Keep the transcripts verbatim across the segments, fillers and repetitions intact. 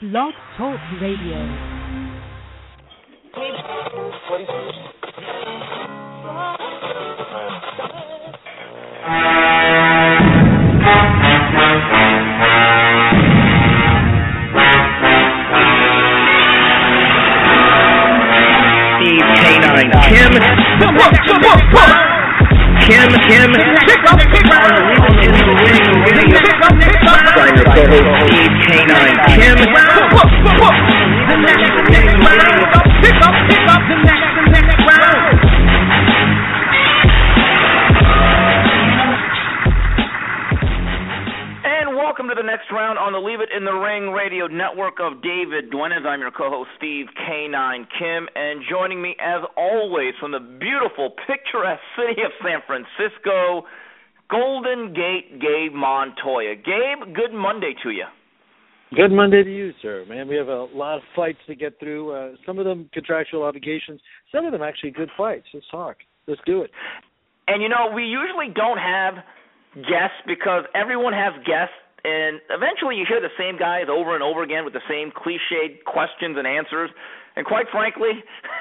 Blog Talk Radio. Steve K nine. Kim. Kim, Kim. Pick up, pick up. In the ring, pick up, pick up. Sign your co-host Steve K nine. Kim. The next, the next round. Pick up, pick up. The next, the next round. And welcome to the next round on the Leave It in the Ring radio network of David Duenas. I'm your co-host Steve K nine Kim, and joining me as always from the beautiful, picturesque city of San Francisco, Golden Gate Gabe Montoya. Gabe, good Monday to you. Good Monday to you, sir. Man, we have a lot of fights to get through. Uh, some of them contractual obligations. Some of them actually good fights. Let's talk. Let's do it. And, you know, we usually don't have guests because everyone has guests, and eventually you hear the same guys over and over again with the same cliched questions and answers. And quite frankly,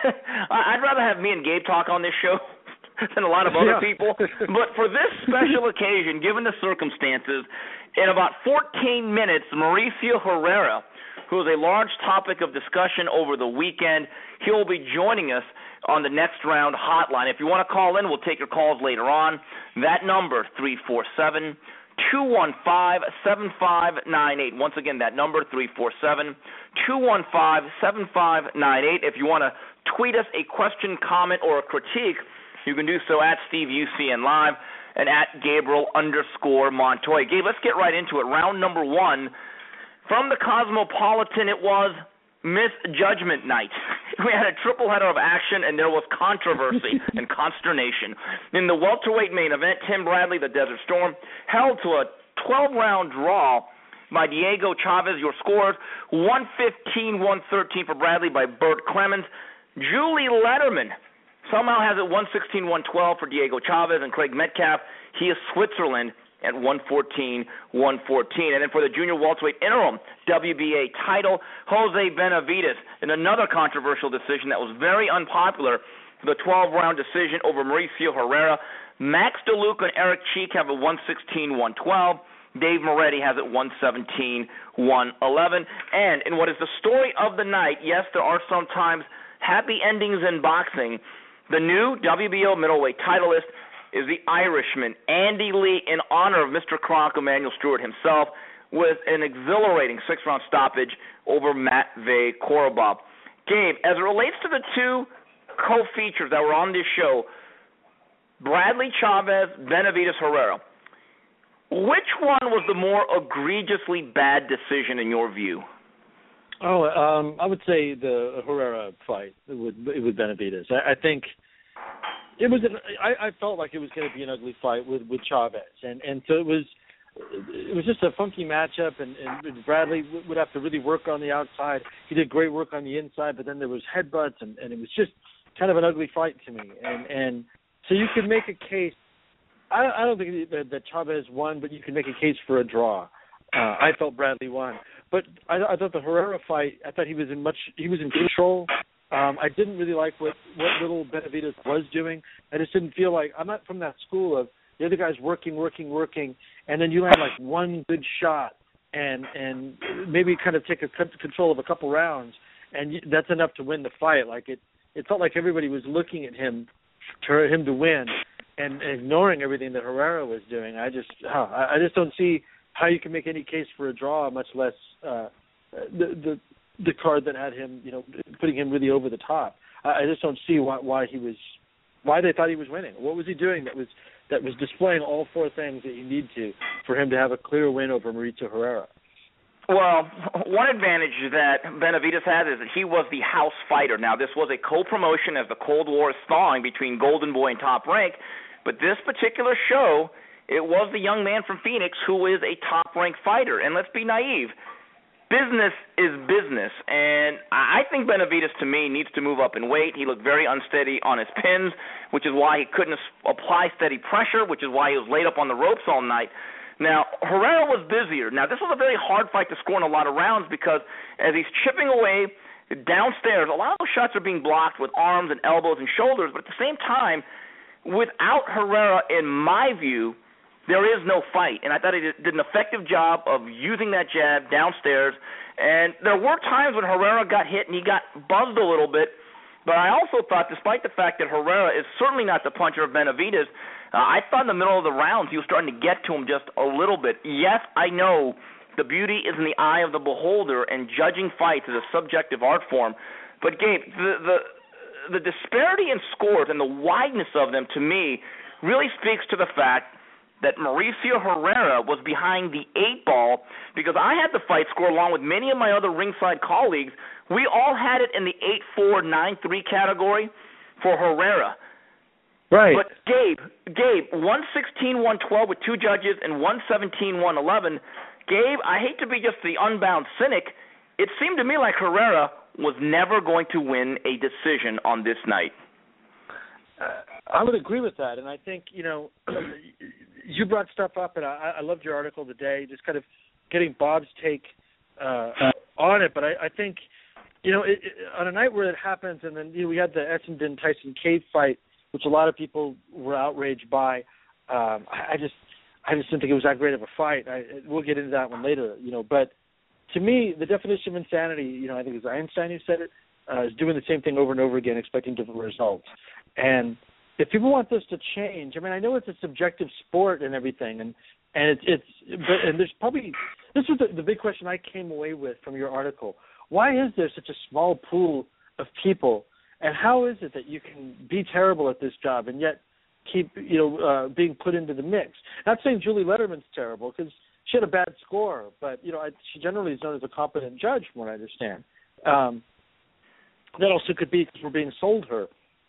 I'd rather have me and Gabe talk on this show than a lot of other yeah. people. But for this special occasion, given the circumstances, in about fourteen minutes, Mauricio Herrera, who is a large topic of discussion over the weekend, he will be joining us on the next round hotline. If you want to call in, we'll take your calls later on. That number, three four seven, two one five, seven five nine eight. Once again, that number, three four seven, two one five, seven five nine eight. If you want to tweet us a question, comment, or a critique, you can do so at Steve U C N Live and at Gabriel underscore Montoya. Gabe, let's get right into it. Round number one. From the Cosmopolitan, it was Misjudgment Night. We had a triple header of action, and there was controversy and consternation. In the welterweight main event, Tim Bradley, the Desert Storm, held to a twelve-round draw by Diego Chavez. Your scores, one fifteen, one thirteen for Bradley by Burt Clemens. Julie Letterman somehow has it one sixteen, one twelve for Diego Chavez, and Craig Metcalf, he is Switzerland at one fourteen, one fourteen. And then for the junior welterweight interim W B A title, Jose Benavidez in another controversial decision that was very unpopular for the twelve-round decision over Mauricio Herrera. Max DeLuca and Eric Cheek have it one sixteen, one twelve. Dave Moretti has it one seventeen, one eleven. And in what is the story of the night, yes, there are sometimes happy endings in boxing. The new W B O middleweight titleist is the Irishman, Andy Lee, in honor of Mister Kronk, Emmanuel Stewart himself, with an exhilarating six-round stoppage over Matvey Korobov. Gabe, as it relates to the two co-features that were on this show, Bradley Chavez, Benavidez Herrera, which one was the more egregiously bad decision in your view? Oh, um, I would say the Herrera fight with with Benavidez. I, I think it was. An, I, I felt like it was going to be an ugly fight with, with Chavez, and and so it was. It was just a funky matchup, and, and Bradley would have to really work on the outside. He did great work on the inside, but then there was headbutts, and, and it was just kind of an ugly fight to me. And and so you could make a case. I, I don't think that, that Chavez won, but you could make a case for a draw. Uh, I felt Bradley won. But I, I thought the Herrera fight, I thought he was in much, he was in control. Um, I didn't really like what, what little Benavidez was doing. I just didn't feel like, I'm not from that school of the other guy's working, working, working, and then you have like one good shot and and maybe kind of take a control of a couple rounds, and that's enough to win the fight. Like it, it felt like everybody was looking at him for him to win and ignoring everything that Herrera was doing. I just, oh, I just don't see how you can make any case for a draw, much less uh, the, the the card that had him, you know, putting him really over the top. I, I just don't see why, why he was, why they thought he was winning. What was he doing that was that was displaying all four things that you need to for him to have a clear win over Mauricio Herrera? Well, one advantage that Benavidez had is that he was the house fighter. Now, this was a co-promotion as the Cold War is thawing between Golden Boy and Top Rank, but this particular show, it was the young man from Phoenix who is a top-ranked fighter. And let's be naive. Business is business. And I think Benavidez, to me, needs to move up in weight. He looked very unsteady on his pins, which is why he couldn't apply steady pressure, which is why he was laid up on the ropes all night. Now, Herrera was busier. Now, this was a very hard fight to score in a lot of rounds because as he's chipping away downstairs, a lot of those shots are being blocked with arms and elbows and shoulders, but at the same time, without Herrera, in my view, there is no fight. And I thought he did an effective job of using that jab downstairs. And there were times when Herrera got hit and he got buzzed a little bit, but I also thought, despite the fact that Herrera is certainly not the puncher of Benavidez, uh, I thought in the middle of the rounds he was starting to get to him just a little bit. Yes, I know the beauty is in the eye of the beholder, and judging fights is a subjective art form. But, Gabe, the, the the disparity in scores and the wideness of them, to me, really speaks to the fact that Mauricio Herrera was behind the eight ball, because I had the fight score along with many of my other ringside colleagues. We all had it in the eight four, nine three category for Herrera. Right. But Gabe, Gabe, one sixteen, one twelve with two judges and one seventeen, one eleven. Gabe, I hate to be just the unbound cynic. It seemed to me like Herrera was never going to win a decision on this night. Uh, I would agree with that, and I think, you know, you brought stuff up, and I, I loved your article today, just kind of getting Bob's take uh, on it. But I, I think, you know, it, it, on a night where it happens, and then you know, we had the Essendon-Tyson Cave fight, which a lot of people were outraged by. Um, I, I just, I just didn't think it was that great of a fight. I, we'll get into that one later, you know. But to me, the definition of insanity, you know, I think it was Einstein who said it, uh, is doing the same thing over and over again, expecting different results. And if people want this to change, I mean, I know it's a subjective sport and everything, and and it's it's, but and there's probably this was the, the big question I came away with from your article. Why is there such a small pool of people, and how is it that you can be terrible at this job and yet keep you know uh, being put into the mix? Not saying Julie Letterman's terrible, because she had a bad score, but you know I, she generally is known as a competent judge, from what I understand. Um, that also could be because we're being sold her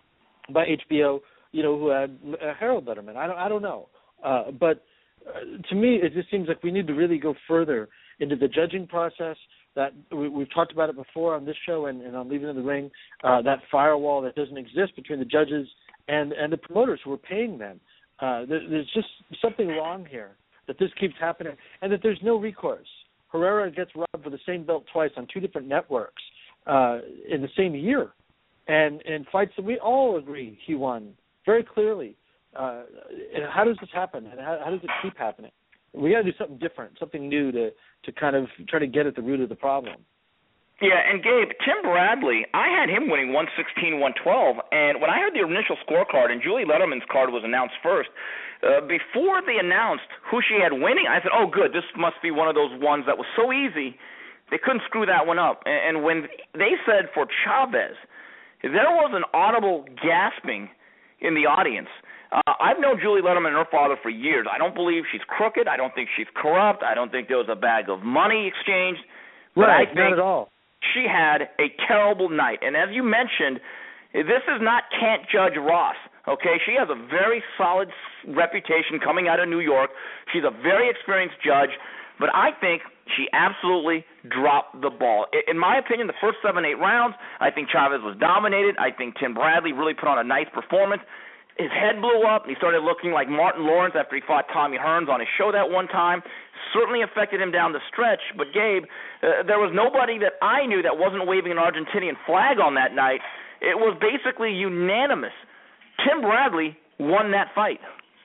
by H B O, you know, who had uh, Harold Letterman. I don't, I don't know. Uh, but uh, to me, it just seems like we need to really go further into the judging process. That we, we've talked about it before on this show and, and on Leaving in the Ring, uh, that firewall that doesn't exist between the judges and, and the promoters who are paying them. Uh, there, there's just something wrong here, that this keeps happening, and that there's no recourse. Herrera gets robbed for the same belt twice on two different networks uh, in the same year. And in fights that we all agree he won very clearly. Uh, and how does this happen? And how, how does it keep happening? We got to do something different, something new to, to kind of try to get at the root of the problem. Yeah, and Gabe, Tim Bradley, I had him winning one sixteen, one twelve, and when I heard the initial scorecard, and Julie Letterman's card was announced first, uh, before they announced who she had winning, I said, oh, good, this must be one of those ones that was so easy, they couldn't screw that one up. And, and when they said for Chavez, there was an audible gasping in the audience. Uh, I've known Julie Letterman and her father for years. I don't believe she's crooked. I don't think she's corrupt. I don't think there was a bag of money exchanged. But right, I think not at all. She had a terrible night. And as you mentioned, this is not Can't Judge Ross, okay? She has a very solid reputation coming out of New York. She's a very experienced judge. But I think she absolutely dropped the ball. In my opinion, the first seven, eight rounds, I think Chavez was dominated. I think Tim Bradley really put on a nice performance. His head blew up, and he started looking like Martin Lawrence after he fought Tommy Hearns on his show that one time. Certainly affected him down the stretch. But, Gabe, uh, there was nobody that I knew that wasn't waving an Argentinian flag on that night. It was basically unanimous. Tim Bradley won that fight.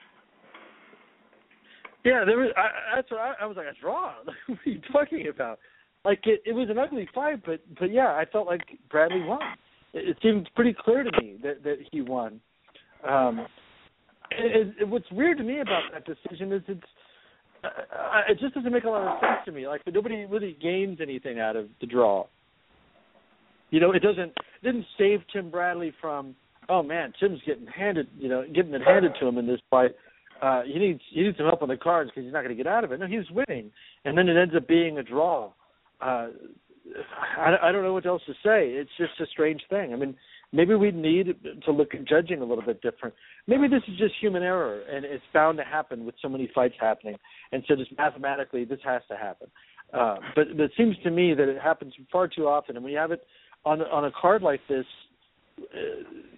Yeah, there was. I, that's what I, I was like. A draw. What are you talking about? Like it, it was an ugly fight, but but yeah, I felt like Bradley won. It, it seemed pretty clear to me that, that he won. Um, it, it, what's weird to me about that decision is it's uh, it just doesn't make a lot of sense to me. Like nobody really gains anything out of the draw. You know, it doesn't it didn't save Tim Bradley from, oh man, Tim's getting handed, you know, getting it handed to him in this fight. Uh, he needs he needs some help on the cards because he's not going to get out of it. No, he's winning, and then it ends up being a draw. Uh, I, I don't know what else to say. It's just a strange thing. I mean, maybe we need to look at judging a little bit different. Maybe this is just human error, and it's bound to happen with so many fights happening. And so just mathematically, this has to happen. Uh, but, but it seems to me that it happens far too often. And when you have it on on a card like this, uh,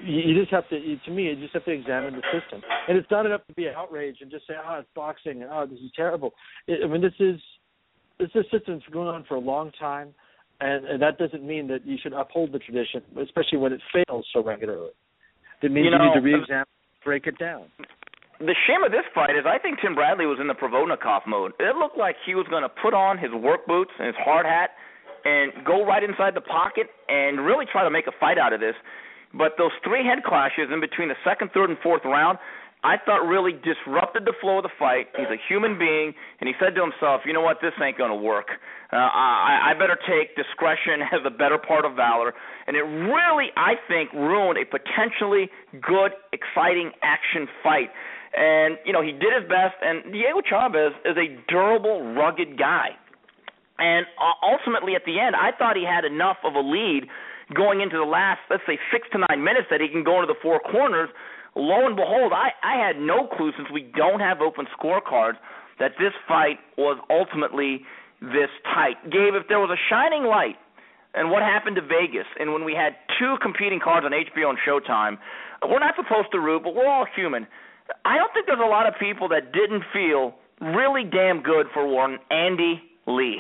you just have to, to me, you just have to examine the system. And it's not enough to be outraged and just say, oh, it's boxing, and oh, this is terrible. It, I mean, this is this is a system that's going on for a long time, and, and that doesn't mean that you should uphold the tradition, especially when it fails so regularly. It means you, know, you need to re-examine, break it down. The shame of this fight is I think Tim Bradley was in the Provodnikov mode. It looked like he was going to put on his work boots and his hard hat and go right inside the pocket and really try to make a fight out of this. But those three head clashes in between the second, third, and fourth round, I thought really disrupted the flow of the fight. He's a human being, and he said to himself, you know what, this ain't going to work. Uh, I, I better take discretion as a better part of valor. And it really, I think, ruined a potentially good, exciting action fight. And, you know, he did his best, and Diego Chavez is a durable, rugged guy. And uh, ultimately, at the end, I thought he had enough of a lead going into the last, let's say, six to nine minutes that he can go into the four corners. Lo and behold, I, I had no clue, since we don't have open scorecards, that this fight was ultimately this tight. Gabe, if there was a shining light and what happened to Vegas, and when we had two competing cards on H B O and Showtime, we're not supposed to root, but we're all human. I don't think there's a lot of people that didn't feel really damn good for one Andy Lee.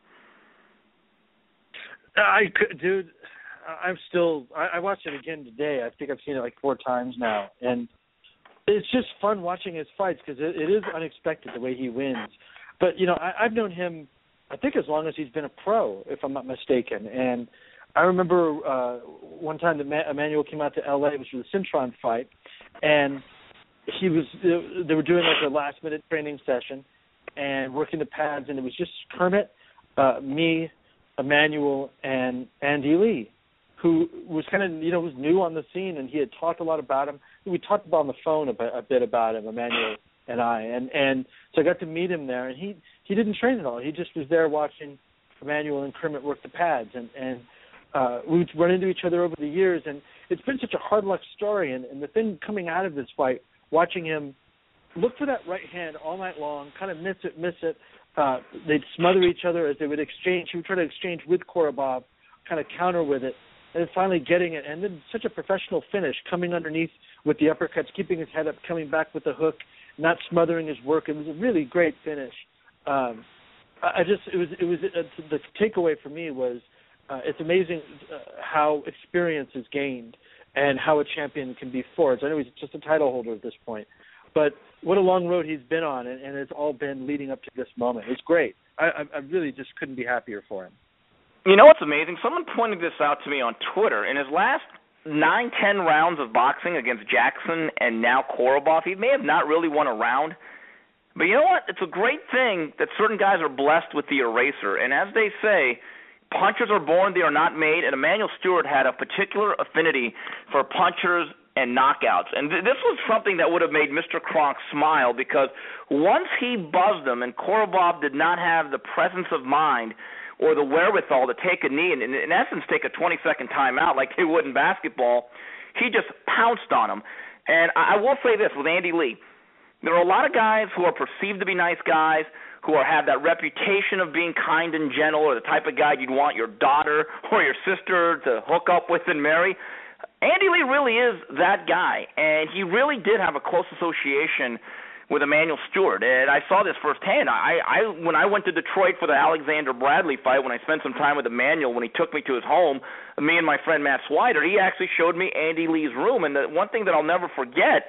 I could, dude. I'm still. I, I watched it again today. I think I've seen it like four times now, and it's just fun watching his fights because it, it is unexpected the way he wins. But you know, I, I've known him, I think, as long as he's been a pro, if I'm not mistaken. And I remember uh, one time that Ma- Emmanuel came out to L A, which was a Cintron fight, and he was. They were doing like a last minute training session and working the pads, and it was just Kermit, uh, me, Emmanuel, and Andy Lee, who was kind of, you know, was new on the scene, and he had talked a lot about him. We talked about on the phone a bit, a bit about him, Emmanuel and I, and and so I got to meet him there, and he he didn't train at all. He just was there watching Emmanuel and Kermit work the pads, and and uh, we would run into each other over the years, and it's been such a hard luck story. And, and the thing coming out of this fight, watching him look for that right hand all night long, kind of miss it, miss it. Uh, they'd smother each other as they would exchange. He would try to exchange with Korobov, kind of counter with it, and then finally getting it. And then such a professional finish, coming underneath with the uppercuts, keeping his head up, coming back with the hook, not smothering his work. It was a really great finish. Um, I just, it was, it was uh, the takeaway for me was uh, it's amazing uh, how experience is gained and how a champion can be forged. I know he's just a title holder at this point, but what a long road he's been on, and, and it's all been leading up to this moment. It's great. I, I really just couldn't be happier for him. You know what's amazing? Someone pointed this out to me on Twitter. In his last nine, ten rounds of boxing against Jackson and now Korobov, he may have not really won a round. But you know what? It's a great thing that certain guys are blessed with the eraser. And as they say, punchers are born, they are not made. And Emmanuel Stewart had a particular affinity for punchers and knockouts. And th- this was something that would have made Mister Kronk smile, because once he buzzed him and Korobov did not have the presence of mind or the wherewithal to take a knee and, in, in essence, take a twenty-second timeout like they would in basketball, he just pounced on him. And I, I will say this with Andy Lee. There are a lot of guys who are perceived to be nice guys, who are, have that reputation of being kind and gentle, or the type of guy you'd want your daughter or your sister to hook up with and marry. Andy Lee really is that guy, and he really did have a close association with Emmanuel Stewart, and I saw this firsthand. I, I when I went to Detroit for the Alexander Bradley fight, when I spent some time with Emmanuel, when he took me to his home, me and my friend Matt Swider, he actually showed me Andy Lee's room, and the one thing that I'll never forget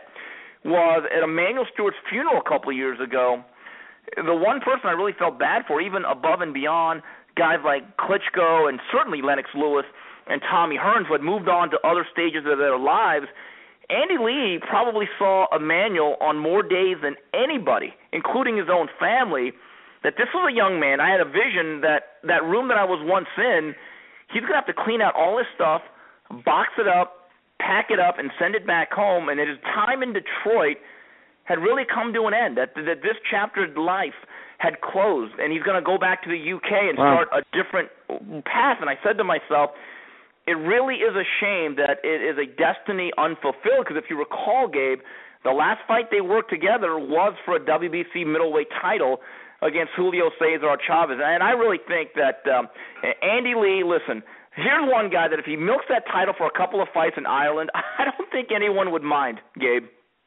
was at Emmanuel Stewart's funeral a couple of years ago, the one person I really felt bad for, even above and beyond guys like Klitschko and certainly Lennox Lewis and Tommy Hearns, who had moved on to other stages of their lives, Andy Lee probably saw Emmanuel on more days than anybody, including his own family, that this was a young man. I had a vision that that room that I was once in, he's going to have to clean out all his stuff, box it up, pack it up, and send it back home. And that his time in Detroit had really come to an end, that, that this chapter of life had closed, and he's going to go back to the U K and wow. start a different path. And I said to myself, it really is a shame that it is a destiny unfulfilled, because if you recall, Gabe, the last fight they worked together was for a W B C middleweight title against Julio Cesar Chavez. And I really think that um, Andy Lee, listen, Here's one guy that if he milks that title for a couple of fights in Ireland, I don't think anyone would mind, Gabe.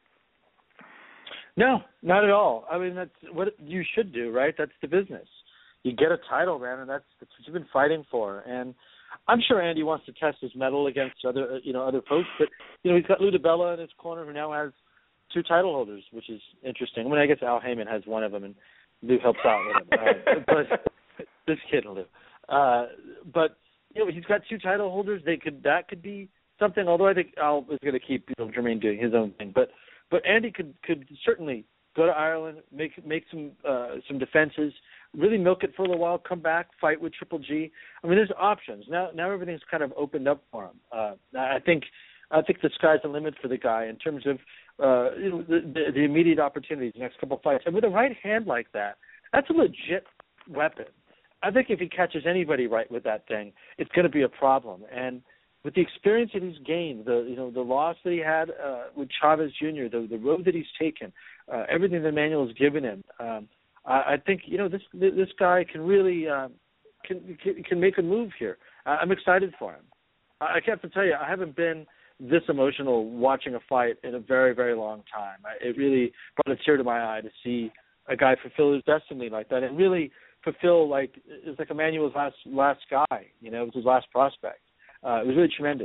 No, not at all. I mean, that's what you should do, right? That's the business. You get a title, man, and that's, that's what you've been fighting for. And I'm sure Andy wants to test his mettle against other, you know, other folks. But you know, he's got Lou DiBella in his corner, who now has two title holders, which is interesting. I mean, I guess Al Heyman has one of them, and Lou helps out with him. Uh, but this kid will do. Uh, but you know, he's got two title holders. They could that could be something. Although I think Al is going to keep you know, Jermaine doing his own thing, but. But Andy could, could certainly go to Ireland, make make some uh, some defenses, really milk it for a little while, come back, fight with Triple G. I mean, there's options now. Now everything's kind of opened up for him. Uh, I think I think the sky's the limit for the guy in terms of uh, you know, the, the, the immediate opportunities, the next couple of fights. And with a right hand like that, that's a legit weapon. I think if he catches anybody right with that thing, it's going to be a problem. And with the experience that he's gained, the you know the loss that he had uh, with Chavez Junior, the the road that he's taken, uh, everything that Manuel has given him, um, I, I think you know this this guy can really uh, can, can can make a move here. I'm excited for him. I, I have to tell you, I haven't been this emotional watching a fight in a very very long time. I, it really brought a tear to my eye to see a guy fulfill his destiny like that, and really fulfill like it's like Emmanuel's last last guy. You know, it was his last prospect. Uh, it was really tremendous.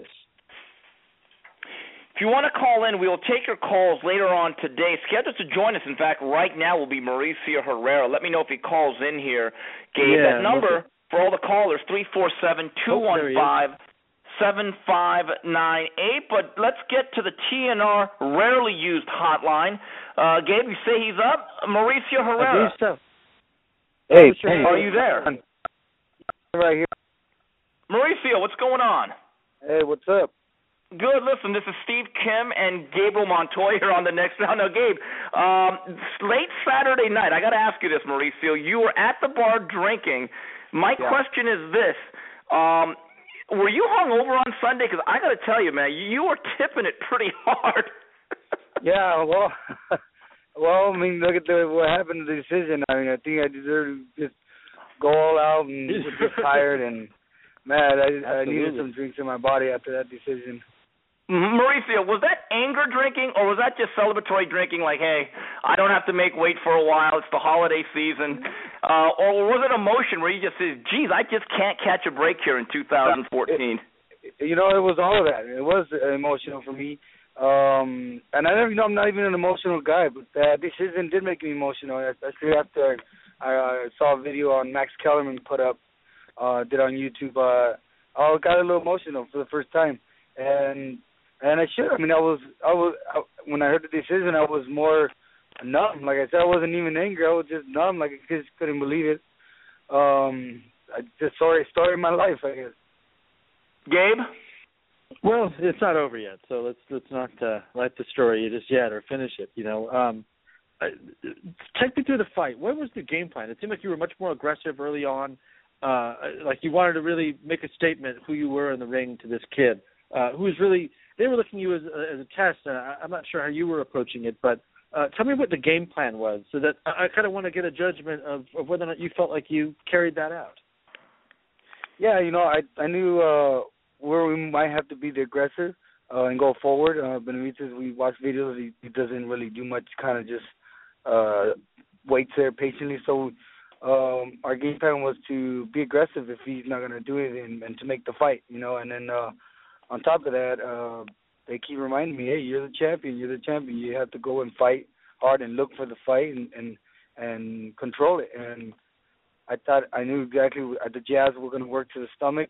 If you want to call in, we will take your calls later on today. Scheduled to join us, in fact, right now will be Mauricio Herrera. Let me know if he calls in here, Gabe. Yeah, that number for all the callers, three four seven, two one five, seven five nine eight. But let's get to the T N R rarely used hotline. Uh, Gabe, you say he's up? Mauricio Herrera. I so. Hey, hey, are you there? Right here. Mauricio, what's going on? Hey, what's up? Good. Listen, this is Steve Kim and Gabriel Montoya here on the next round. Now, Gabe, um, late Saturday night, I got to ask you this, Mauricio. You were at the bar drinking. My yeah. question is this. Um, were you hungover on Sunday? Because I got to tell you, man, you were tipping it pretty hard. yeah, well, well, I mean, look at the, what happened to the decision. I mean, I think I deserve to just go all out and was just tired and... Man, I, I needed some drinks in my body after that decision. Mauricio, was that anger drinking or was that just celebratory drinking like, hey, I don't have to make weight for a while, it's the holiday season? Uh, or was it emotion where you just said, geez, I just can't catch a break here in two thousand fourteen? It, you know, it was all of that. It was emotional for me. Um, and I never, you know, I'm not even an emotional guy, but that decision did make me emotional, especially after I uh, saw a video on Max Kellerman put up. Uh, did on YouTube. Uh, I got a little emotional for the first time, and and I should. I mean, I was I was I, when I heard the decision, I was more numb. Like I said, I wasn't even angry. I was just numb. Like I just couldn't believe it. Um, I just story story of my life, I guess. Gabe. Well, it's not over yet, so let's let's not uh, write the story just yet or finish it. You know, um, I, take me through the fight. What was the game plan? It seemed like you were much more aggressive early on. Uh, like you wanted to really make a statement who you were in the ring to this kid, uh, who was really, they were looking at you as, as a test, and I, I'm not sure how you were approaching it, but uh, tell me what the game plan was, so that I, I kind of want to get a judgment of, of whether or not you felt like you carried that out. Yeah, you know, I I knew uh, where we might have to be the aggressor uh, and go forward. Uh, Benavidez, we watch videos, he, he doesn't really do much, kind of just uh, waits there patiently, so Um, our game plan was to be aggressive if he's not going to do it and, and to make the fight, you know. And then uh, on top of that, uh, they keep reminding me, hey, you're the champion, you're the champion. You have to go and fight hard and look for the fight and and, and control it. And I thought I knew exactly at the jabs were going to work to the stomach.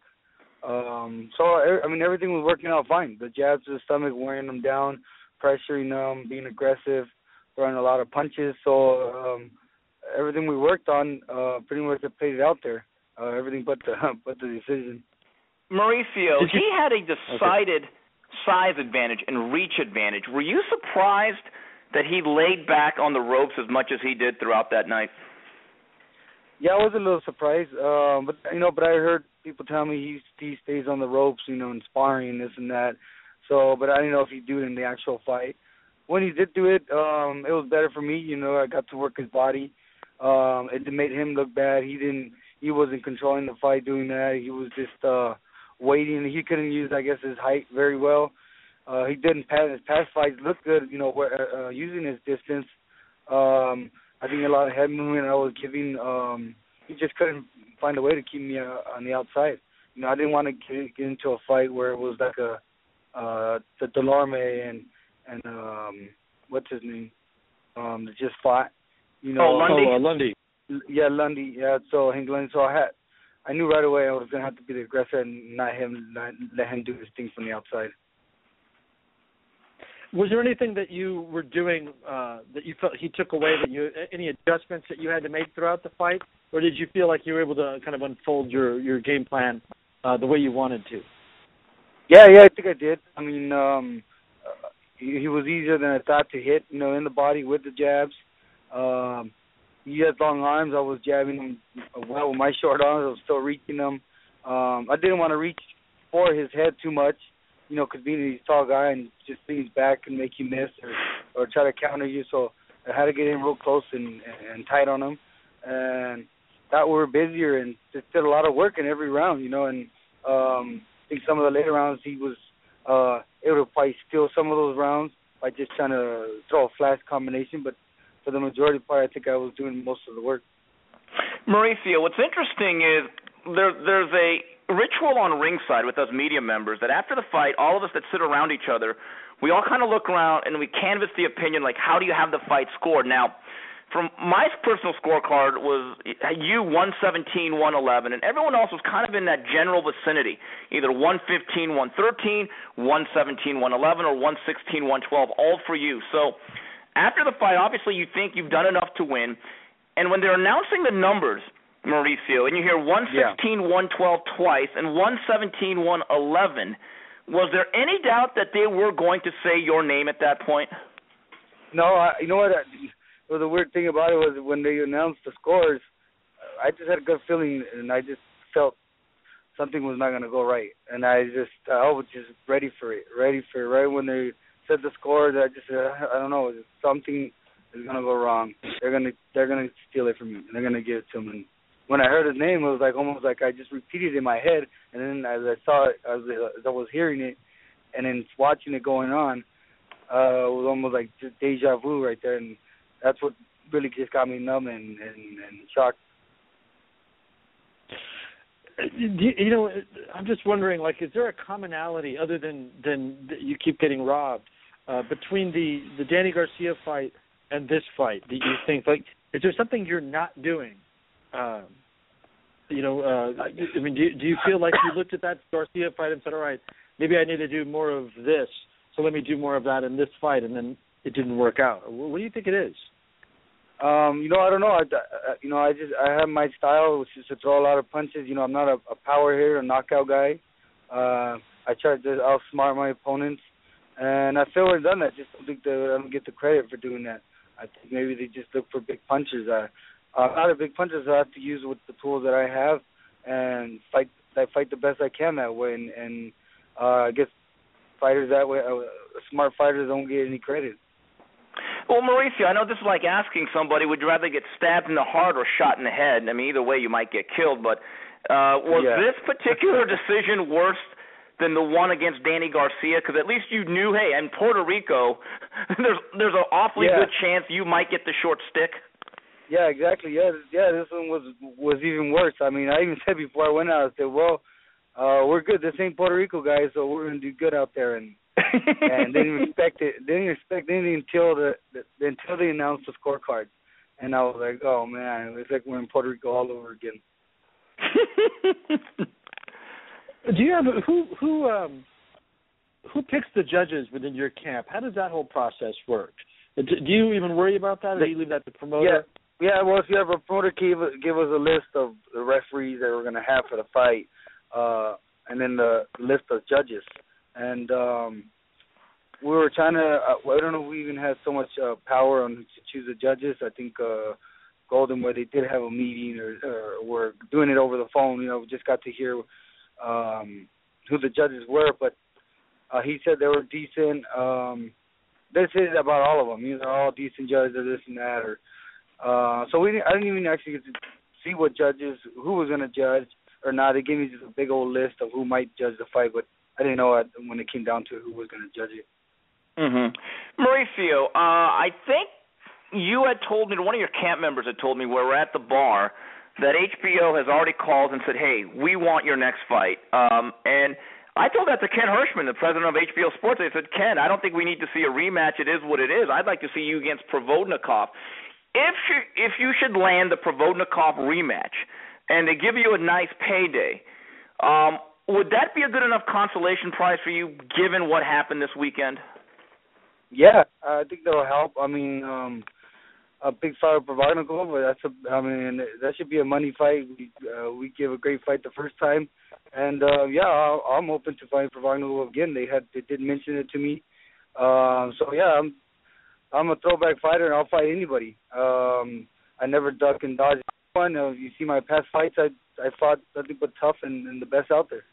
Um, so, I mean, everything was working out fine. The jabs to the stomach, wearing them down, pressuring them, being aggressive, throwing a lot of punches. So, um, everything we worked on uh, pretty much played it out there. Uh, everything but the but the decision. Mauricio, he had a decided okay. size advantage and reach advantage. Were you surprised that he laid back on the ropes as much as he did throughout that night? Yeah, I was a little surprised. Um, but you know, but I heard people tell me he he stays on the ropes, you know, and sparring and this and that. So, but I didn't know if he'd do it in the actual fight. When he did do it, um, it was better for me. You know, I got to work his body. Um, it made him look bad. He didn't. He wasn't controlling the fight doing that. He was just uh, waiting. He couldn't use, I guess, his height very well. Uh, he didn't pass his past fights look good, you know, where, uh, using his distance. Um, I think a lot of head movement I was giving. Um, he just couldn't find a way to keep me uh, on the outside. You know, I didn't want to get, get into a fight where it was like a uh, the Delorme and and um, what's his name? Um, that just fought. You know, oh, Lundy. Oh, uh, Lundy. Yeah, Lundy. Yeah, so Hank Lundy. So I had, I knew right away I was gonna have to be the aggressor and not him, not let him do his thing from the outside. Was there anything that you were doing uh, that you felt he took away? That you any adjustments that you had to make throughout the fight, or did you feel like you were able to kind of unfold your, your game plan uh, the way you wanted to? Yeah, yeah, I think I did. I mean, um, uh, he, he was easier than I thought to hit. You know, in the body with the jabs. Um, he had long arms. I was jabbing him well with my short arms. I was still reaching him. Um, I didn't want to reach for his head too much. You know, because being a tall guy and just things back can make you miss or, or try to counter you. So I had to get in real close and, and, and tight on him. And that we were busier and just did a lot of work in every round, you know. And um, I think some of the later rounds he was uh, able to probably steal some of those rounds by just trying to throw a flash combination. But for the majority part, I think I was doing most of the work. Mauricio, what's interesting is there, there's a ritual on ringside with us media members that after the fight, all of us that sit around each other, we all kind of look around and we canvass the opinion, like, how do you have the fight scored? Now, from my personal scorecard was you one seventeen, one eleven, and everyone else was kind of in that general vicinity, either one fifteen, one thirteen, one seventeen, one eleven, or one sixteen, one twelve, all for you. So after the fight, obviously you think you've done enough to win, and when they're announcing the numbers, Mauricio, and you hear one sixteen, yeah. one twelve twice and one seventeen, one eleven, was there any doubt that they were going to say your name at that point? No, I, you know what? I, well, the weird thing about it was when they announced the scores, I just had a good feeling, and I just felt something was not going to go right. And I just, I was just ready for it, ready for it. Right when they said the scores, I just, uh, I don't know, something is going to go wrong. They're going to, they're going to steal it from me, and they're going to give it to me. When I heard his name, it was like almost like I just repeated it in my head, and then as I saw it, as, as I was hearing it, and then watching it going on, uh, it was almost like just deja vu right there, and that's what really just got me numb and, and, and shocked. You, you know, I'm just wondering, like, is there a commonality other than than you keep getting robbed uh, between the the Danny Garcia fight and this fight? Do you think, like, is there something you're not doing? Um, you know, uh, I mean, do you, do you feel like you looked at that Garcia fight and said, all right, maybe I need to do more of this, so let me do more of that in this fight, and then it didn't work out? What do you think it is? Um, you know, I don't know. I, I, you know, I just I have my style, which is to throw a lot of punches. You know, I'm not a, a power hitter, a knockout guy. Uh, I try to outsmart my opponents, and I feel I've done that. Just don't think that I don't get the credit for doing that. I think maybe they just look for big punches. I, I'm not a big puncher, so I have to use with the tools that I have and fight. I fight the best I can that way, and, and uh, I guess fighters that way, uh, smart fighters don't get any credit. Well, Mauricio, I know this is like asking somebody, would you rather get stabbed in the heart or shot in the head? I mean, either way you might get killed, but uh, was yeah. this particular decision worse than the one against Danny Garcia? Because at least you knew, hey, in Puerto Rico, there's there's an awfully yeah. good chance you might get the short stick. Yeah, exactly. Yeah, yeah. This one was was even worse. I mean, I even said before I went out, I said, "Well, uh, we're good. This ain't Puerto Rico, guys, so we're gonna do good out there." And and didn't expect it. Didn't expect anything until the, the until they announced the scorecard, and I was like, "Oh man, it's like we're in Puerto Rico all over again." Do you have who who um who picks the judges within your camp? How does that whole process work? Do you even worry about that, or do you leave that to the promoter? Yeah. Yeah, well, if you have a promoter, give, give us a list of the referees that we're going to have for the fight, uh, and then the list of judges. And um, we were trying to, uh, I don't know if we even had so much uh, power on to choose the judges. I think uh, Golden, where they did have a meeting or, or were doing it over the phone, you know, we just got to hear um, who the judges were. But uh, he said they were decent. Um, this is about all of them. You know, they're all decent judges or this and that, or Uh, so we didn't, I didn't even actually get to see what judges, who was going to judge, or not. They gave me just a big old list of who might judge the fight, but I didn't know when it came down to it who was going to judge it. Mhm. Mauricio, uh, I think you had told me, one of your camp members had told me, where we're at the bar, that H B O has already called and said, hey, we want your next fight. Um, and I told that to Ken Hirschman, the president of H B O Sports. I said, Ken, I don't think we need to see a rematch. It is what it is. I'd like to see you against Provodnikov. If you, if you should land the Provodnikov rematch and they give you a nice payday, um, would that be a good enough consolation prize for you, given what happened this weekend? Yeah, I think that'll help. I mean, um, a big fight with Provodnikov, but that's a, I mean, that should be a money fight. We uh, we gave a great fight the first time, and uh, yeah, I'll, I'm open to fighting Provodnikov again. They had they did mention it to me, um, so yeah, I'm I'm a throwback fighter, and I'll fight anybody. Um, I never duck and dodge anyone. Uh, you see my past fights, I I fought nothing but tough and, and the best out there.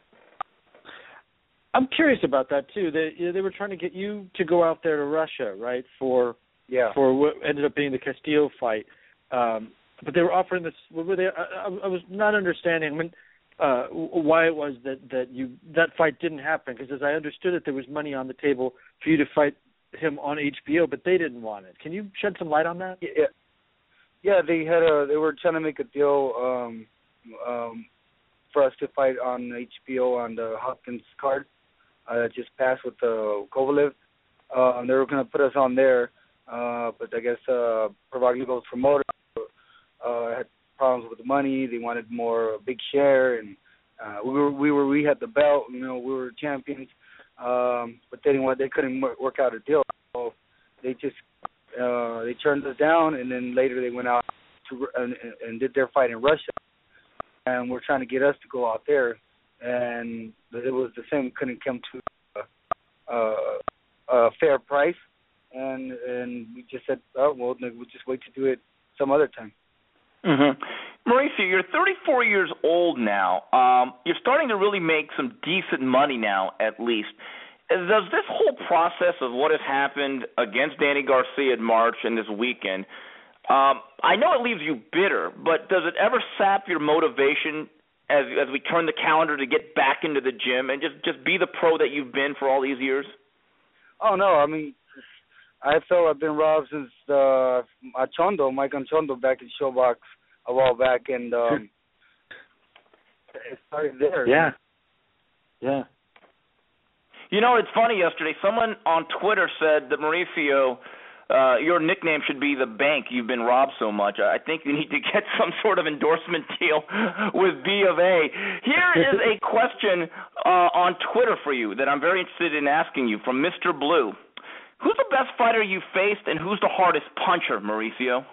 I'm curious about that too. They you know, they were trying to get you to go out there to Russia, right? For yeah. For what ended up being the Castillo fight, um, but they were offering this. What were they? I, I was not understanding when, uh, why it was that, that you that fight didn't happen. Because as I understood it, there was money on the table for you to fight him on H B O, but they didn't want it. Can you shed some light on that? Yeah, yeah. They had a. They were trying to make a deal um, um, for us to fight on H B O on the Hopkins card. Uh, just passed with uh, Kovalev. Uh, and they were going to put us on there, uh, but I guess uh, Provodnikov's promoter uh, had problems with the money. They wanted more, a big share, and uh, we were we were we had the belt. You know, we were champions, um, but they didn't want, they couldn't work out a deal. So they just uh, they turned us down, and then later they went out to and, and did their fight in Russia, and we're trying to get us to go out there. And it was the same, couldn't come to a, a, a fair price, and and we just said, oh, well, we'll just wait to do it some other time. Mm-hmm. Mauricio, you're thirty-four years old now. Um, you're starting to really make some decent money now, at least. Does this whole process of what has happened against Danny Garcia in March and this weekend, um, I know it leaves you bitter, but does it ever sap your motivation as as we turn the calendar to get back into the gym and just, just be the pro that you've been for all these years? Oh, no. I mean, I felt I've been robbed since uh, Achondo, Mike Achondo back in Showbox a while back, and um, it started there. Yeah. Yeah. You know, it's funny, yesterday, someone on Twitter said that, Mauricio, Uh, your nickname should be the bank. You've been robbed so much. I think you need to get some sort of endorsement deal with B of A. Here is a question uh, on Twitter for you that I'm very interested in asking you from Mister Blue. Who's the best fighter you faced, and who's the hardest puncher, Mauricio?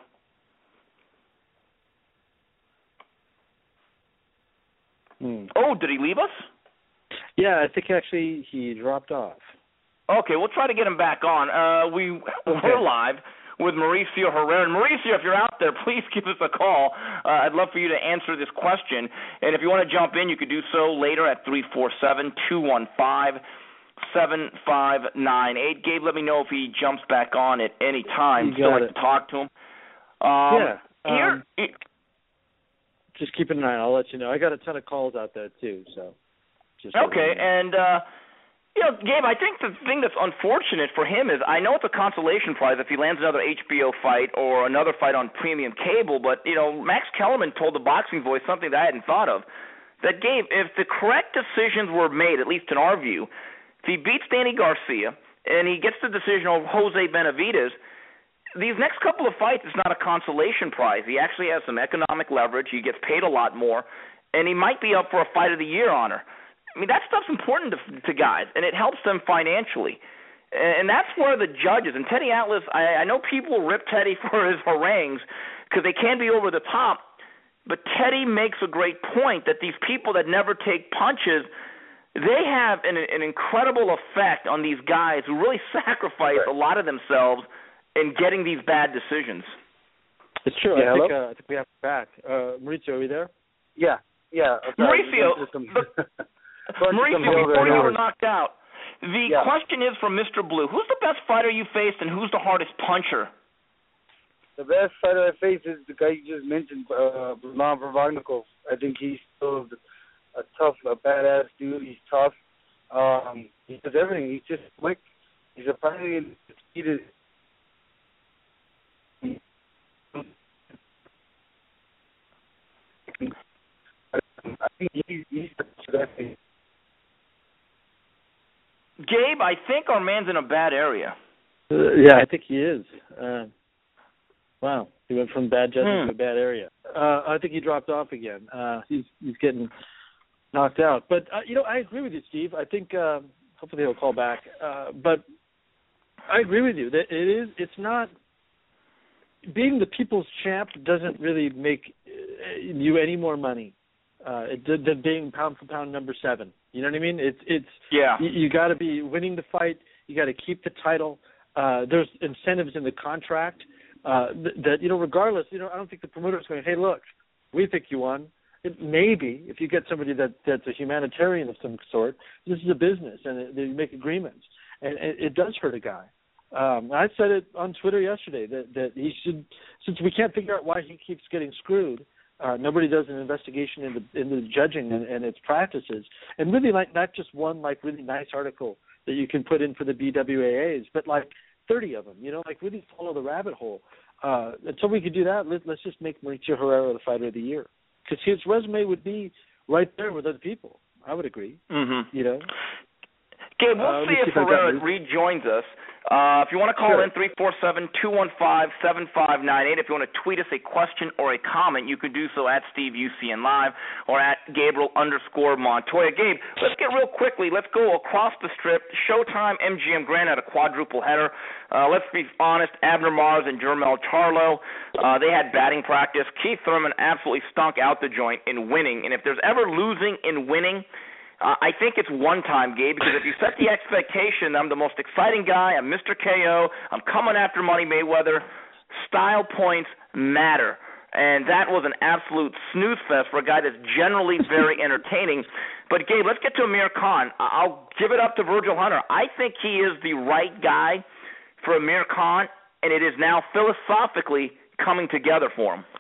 Hmm. Oh, did he leave us? Yeah, I think actually he dropped off. Okay, we'll try to get him back on. Uh, we, we're okay. live with Mauricio Herrera. And Mauricio, if you're out there, please give us a call. Uh, I'd love for you to answer this question. And if you want to jump in, you could do so later at three four seven, two one five, seven five nine eight. Gabe, let me know if he jumps back on at any time. Still like it. to talk to him. Um, yeah. Here, um, it, just keep an eye. I'll let you know. I got a ton of calls out there, too. So. Just okay, and... Uh, You know, Gabe, I think the thing that's unfortunate for him is I know it's a consolation prize if he lands another H B O fight or another fight on premium cable, but, you know, Max Kellerman told the Boxing Voice something that I hadn't thought of, that, Gabe, if the correct decisions were made, at least in our view, if he beats Danny Garcia and he gets the decision over Jose Benavidez, these next couple of fights is not a consolation prize. He actually has some economic leverage. He gets paid a lot more, and he might be up for a Fight of the Year honor. I mean, that stuff's important to, to guys, and it helps them financially. And that's where the judges, and Teddy Atlas, I, I know people rip Teddy for his harangues because they can be over the top, but Teddy makes a great point that these people that never take punches, they have an, an incredible effect on these guys who really sacrifice a lot of themselves in getting these bad decisions. It's true. Yeah, I, think, uh, I think we have it back. Uh, Mauricio, are you there? Yeah, yeah. Mauricio, Mauricio, before you were knocked out, the yeah. question is from Mister Blue. Who's the best fighter you faced, and who's the hardest puncher? The best fighter I faced is the guy you just mentioned, uh, Milan Provodnikov. I think he's still a tough, a badass dude. He's tough. Um, he does everything. He's just quick. He's surprisingly speed. I think he's, he's the best thing. Gabe, I think our man's in a bad area. Uh, yeah, I think he is. Uh, wow, he went from bad judgment hmm. to a bad area. Uh, I think he dropped off again. Uh, he's he's getting knocked out. But uh, you know, I agree with you, Steve. I think uh, hopefully he'll call back. Uh, but I agree with you that it is. It's not being the people's champ doesn't really make you any more money uh, than being pound for pound number seven. You know what I mean? It's it's yeah. You, you got to be winning the fight. You got to keep the title. Uh, there's incentives in the contract uh, that, that you know, regardless. You know, I don't think the promoter's going, hey, look, we think you won. It, maybe if you get somebody that that's a humanitarian of some sort, this is a business and it, they make agreements, and it, it does hurt a guy. Um, I said it on Twitter yesterday that that he should, since we can't figure out why he keeps getting screwed. Uh, nobody does an investigation into into the judging and, and its practices, and really like not just one like really nice article that you can put in for the B W A As, but like thirty of them. You know, like really follow the rabbit hole. Uh, until we could do that, let, let's just make Mauricio Herrera the fighter of the year, because his resume would be right there with other people. I would agree. Mm-hmm. You know, Gabe, we'll uh, see if, if Herrera rejoins us. Uh, if you want to call sure. in, three four seven, two one five, seven five nine eight. If you want to tweet us a question or a comment, you can do so at Steve U C N Live or at Gabriel underscore Montoya. Gabe, let's get real quickly. Let's go across the strip. Showtime, M G M Grand had a quadruple header. Uh, let's be honest, Abner Mars and Jermell Charlo, uh, they had batting practice. Keith Thurman absolutely stunk out the joint in winning. And if there's ever losing in winning, Uh, I think it's one time, Gabe, because if you set the expectation, I'm the most exciting guy, I'm Mister K O, I'm coming after Money Mayweather, style points matter. And that was an absolute snooze fest for a guy that's generally very entertaining. But, Gabe, let's get to Amir Khan. I'll give it up to Virgil Hunter. I think he is the right guy for Amir Khan, and it is now philosophically coming together for him.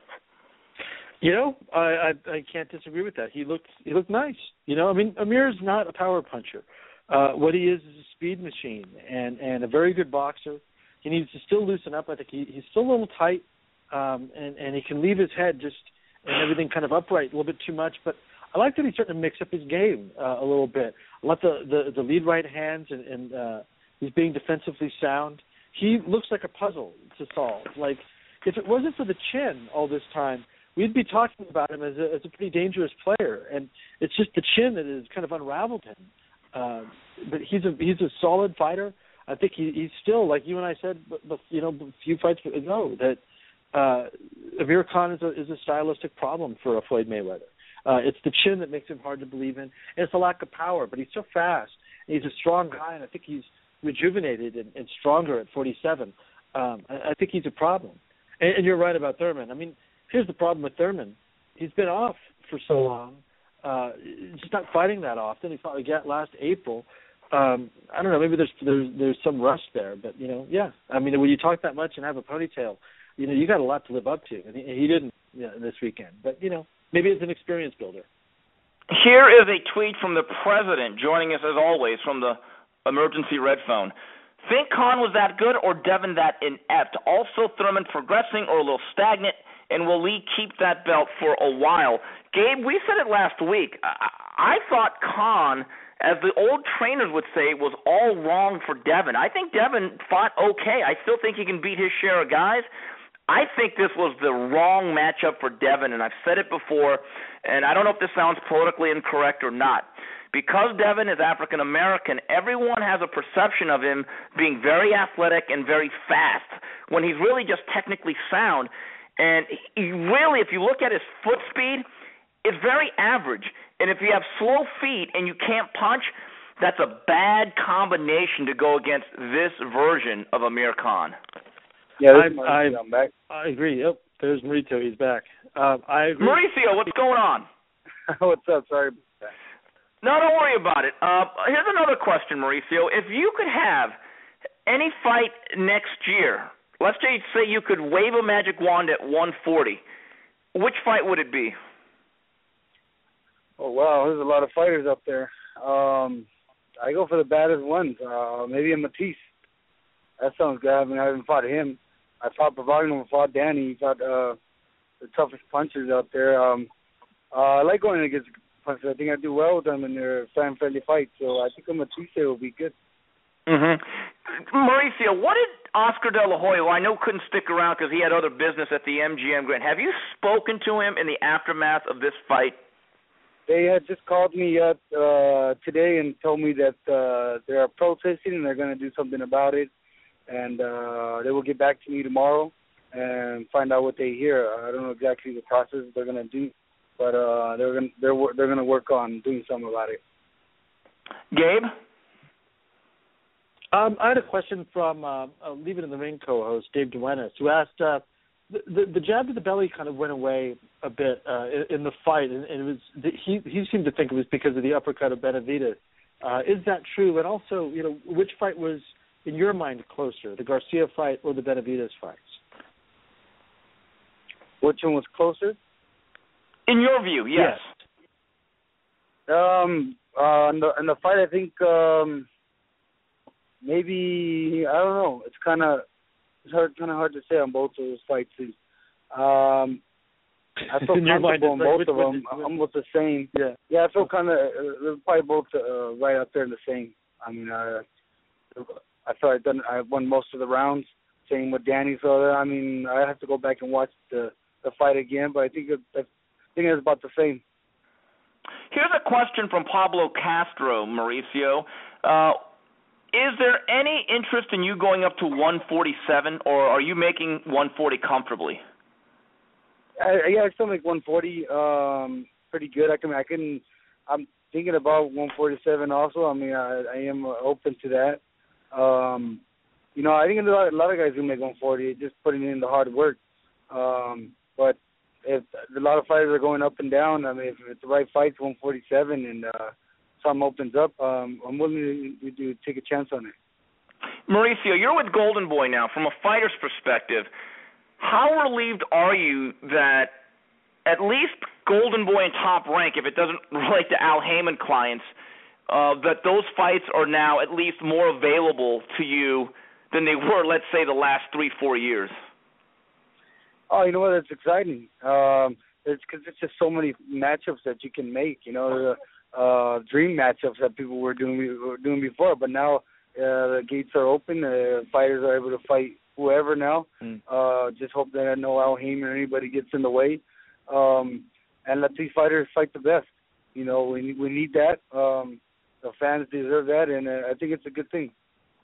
You know, I, I I can't disagree with that. He looked he looked nice. You know, I mean, Amir's not a power puncher. Uh, what he is is a speed machine and, and a very good boxer. He needs to still loosen up. I think he, he's still a little tight, um, and and he can leave his head just and everything kind of upright a little bit too much. But I like that he's starting to mix up his game uh, a little bit. I like the, the the lead right hands and, and uh, he's being defensively sound. He looks like a puzzle to solve. Like if it wasn't for the chin all this time, we'd be talking about him as a, as a pretty dangerous player, and it's just the chin that has kind of unraveled him. Uh, but he's a he's a solid fighter. I think he, he's still, like you and I said, but, but, you know, a few fights ago, that uh, Amir Khan is a, is a stylistic problem for a Floyd Mayweather. Uh, it's the chin that makes him hard to believe in, and it's the lack of power. But he's so fast, and he's a strong guy, and I think he's rejuvenated and, and stronger at forty-seven. Um, I, I think he's a problem. And, and you're right about Thurman. I mean, here's the problem with Thurman. He's been off for so long. Uh, just not fighting that often. He fought again last April. Um, I don't know. Maybe there's, there's there's some rust there, but you know, yeah. I mean, when you talk that much and have a ponytail, you know, you got a lot to live up to, and he, he didn't you know, this weekend. But you know, maybe it's an experience builder. Here is a tweet from the president, joining us as always from the emergency red phone. Think Khan was that good or Devin that inept? Also, Thurman progressing or a little stagnant? And will Lee keep that belt for a while? Gabe, we said it last week. I, I thought Khan, as the old trainers would say, was all wrong for Devin. I think Devin fought okay. I still think he can beat his share of guys. I think this was the wrong matchup for Devin, and I've said it before, and I don't know if this sounds politically incorrect or not. Because Devin is African-American, everyone has a perception of him being very athletic and very fast, when he's really just technically sound. And he really, if you look at his foot speed, it's very average. And if you have slow feet and you can't punch, that's a bad combination to go against this version of Amir Khan. Yeah, I, I, I'm back. I agree. Yep, there's Mauricio. He's back. Um, I agree. Mauricio, what's going on? What's up? Sorry about that. No, don't worry about it. Uh, here's another question, Mauricio. If you could have any fight next year, let's say you could wave a magic wand at one forty, which fight would it be? Oh wow, there's a lot of fighters up there. Um, I go for the baddest ones. Uh, maybe a Matisse. That sounds good. I mean, I haven't fought him. I fought Bavagno, I fought Danny. He fought uh, the toughest punchers out there. Um, uh, I like going against punchers. I think I do well with them in their fan-friendly fights. So I think a Matisse will be good. Mm-hmm. Mauricio, what did Oscar De La Hoya, who I know couldn't stick around because he had other business at the M G M Grand, have you spoken to him in the aftermath of this fight? They had just called me up uh, today and told me that uh, they are protesting and they're going to do something about it. And uh, they will get back to me tomorrow and find out what they hear. I don't know exactly the process they're going to do, but uh, they're going they're they're going to work on doing something about it. Gabe? Um, I had a question from uh, uh, Leave It in the Ring co-host Dave Duenas, who asked, uh, the, the, the jab to the belly kind of went away a bit uh, in, in the fight, and, and it was he he seemed to think it was because of the uppercut of Benavidez. Uh, is that true? And also, you know, which fight was, in your mind, closer, the Garcia fight or the Benavidez fights? Which one was closer? In your view, yes. yes. Um, uh, in the in the fight, I think. Um, Maybe I don't know. It's kind of it's hard, kind of hard to say on both of those fights. Um, I feel comfortable in both of them. Almost the same. Yeah, yeah. I feel kind of uh, probably both uh, right up there in the same. I mean, uh, I feel I've done. I won most of the rounds. Same with Danny. So I mean, I have to go back and watch the the fight again. But I think it, I think it's about the same. Here's a question from Pablo Castro, Mauricio. Uh, Is there any interest in you going up to one forty-seven, or are you making one forty comfortably? I, yeah, I still make one forty um, pretty good. I can, I can. I'm thinking about one forty-seven also. I mean, I, I am open to that. Um, you know, I think a lot, a lot of guys who make one forty, just putting in the hard work. Um, but if a lot of fighters are going up and down, I mean, if it's the right fight, one forty-seven, and uh, something opens up, um, I'm willing to, to take a chance on it. Mauricio, you're with Golden Boy now. From a fighter's perspective, how relieved are you that at least Golden Boy and Top Rank, if it doesn't relate to Al Heyman clients, uh, that those fights are now at least more available to you than they were, let's say, the last three, four years? Oh, you know what? It's exciting. Um, it's because it's just so many matchups that you can make. You know, the uh, dream matchups that people were doing were doing before, but now uh, the gates are open. Uh, fighters are able to fight whoever now. Mm. Uh, just hope that no Al Heyman or anybody gets in the way, um, and let these fighters fight the best. You know, we we need that. Um, the fans deserve that, and uh, I think it's a good thing.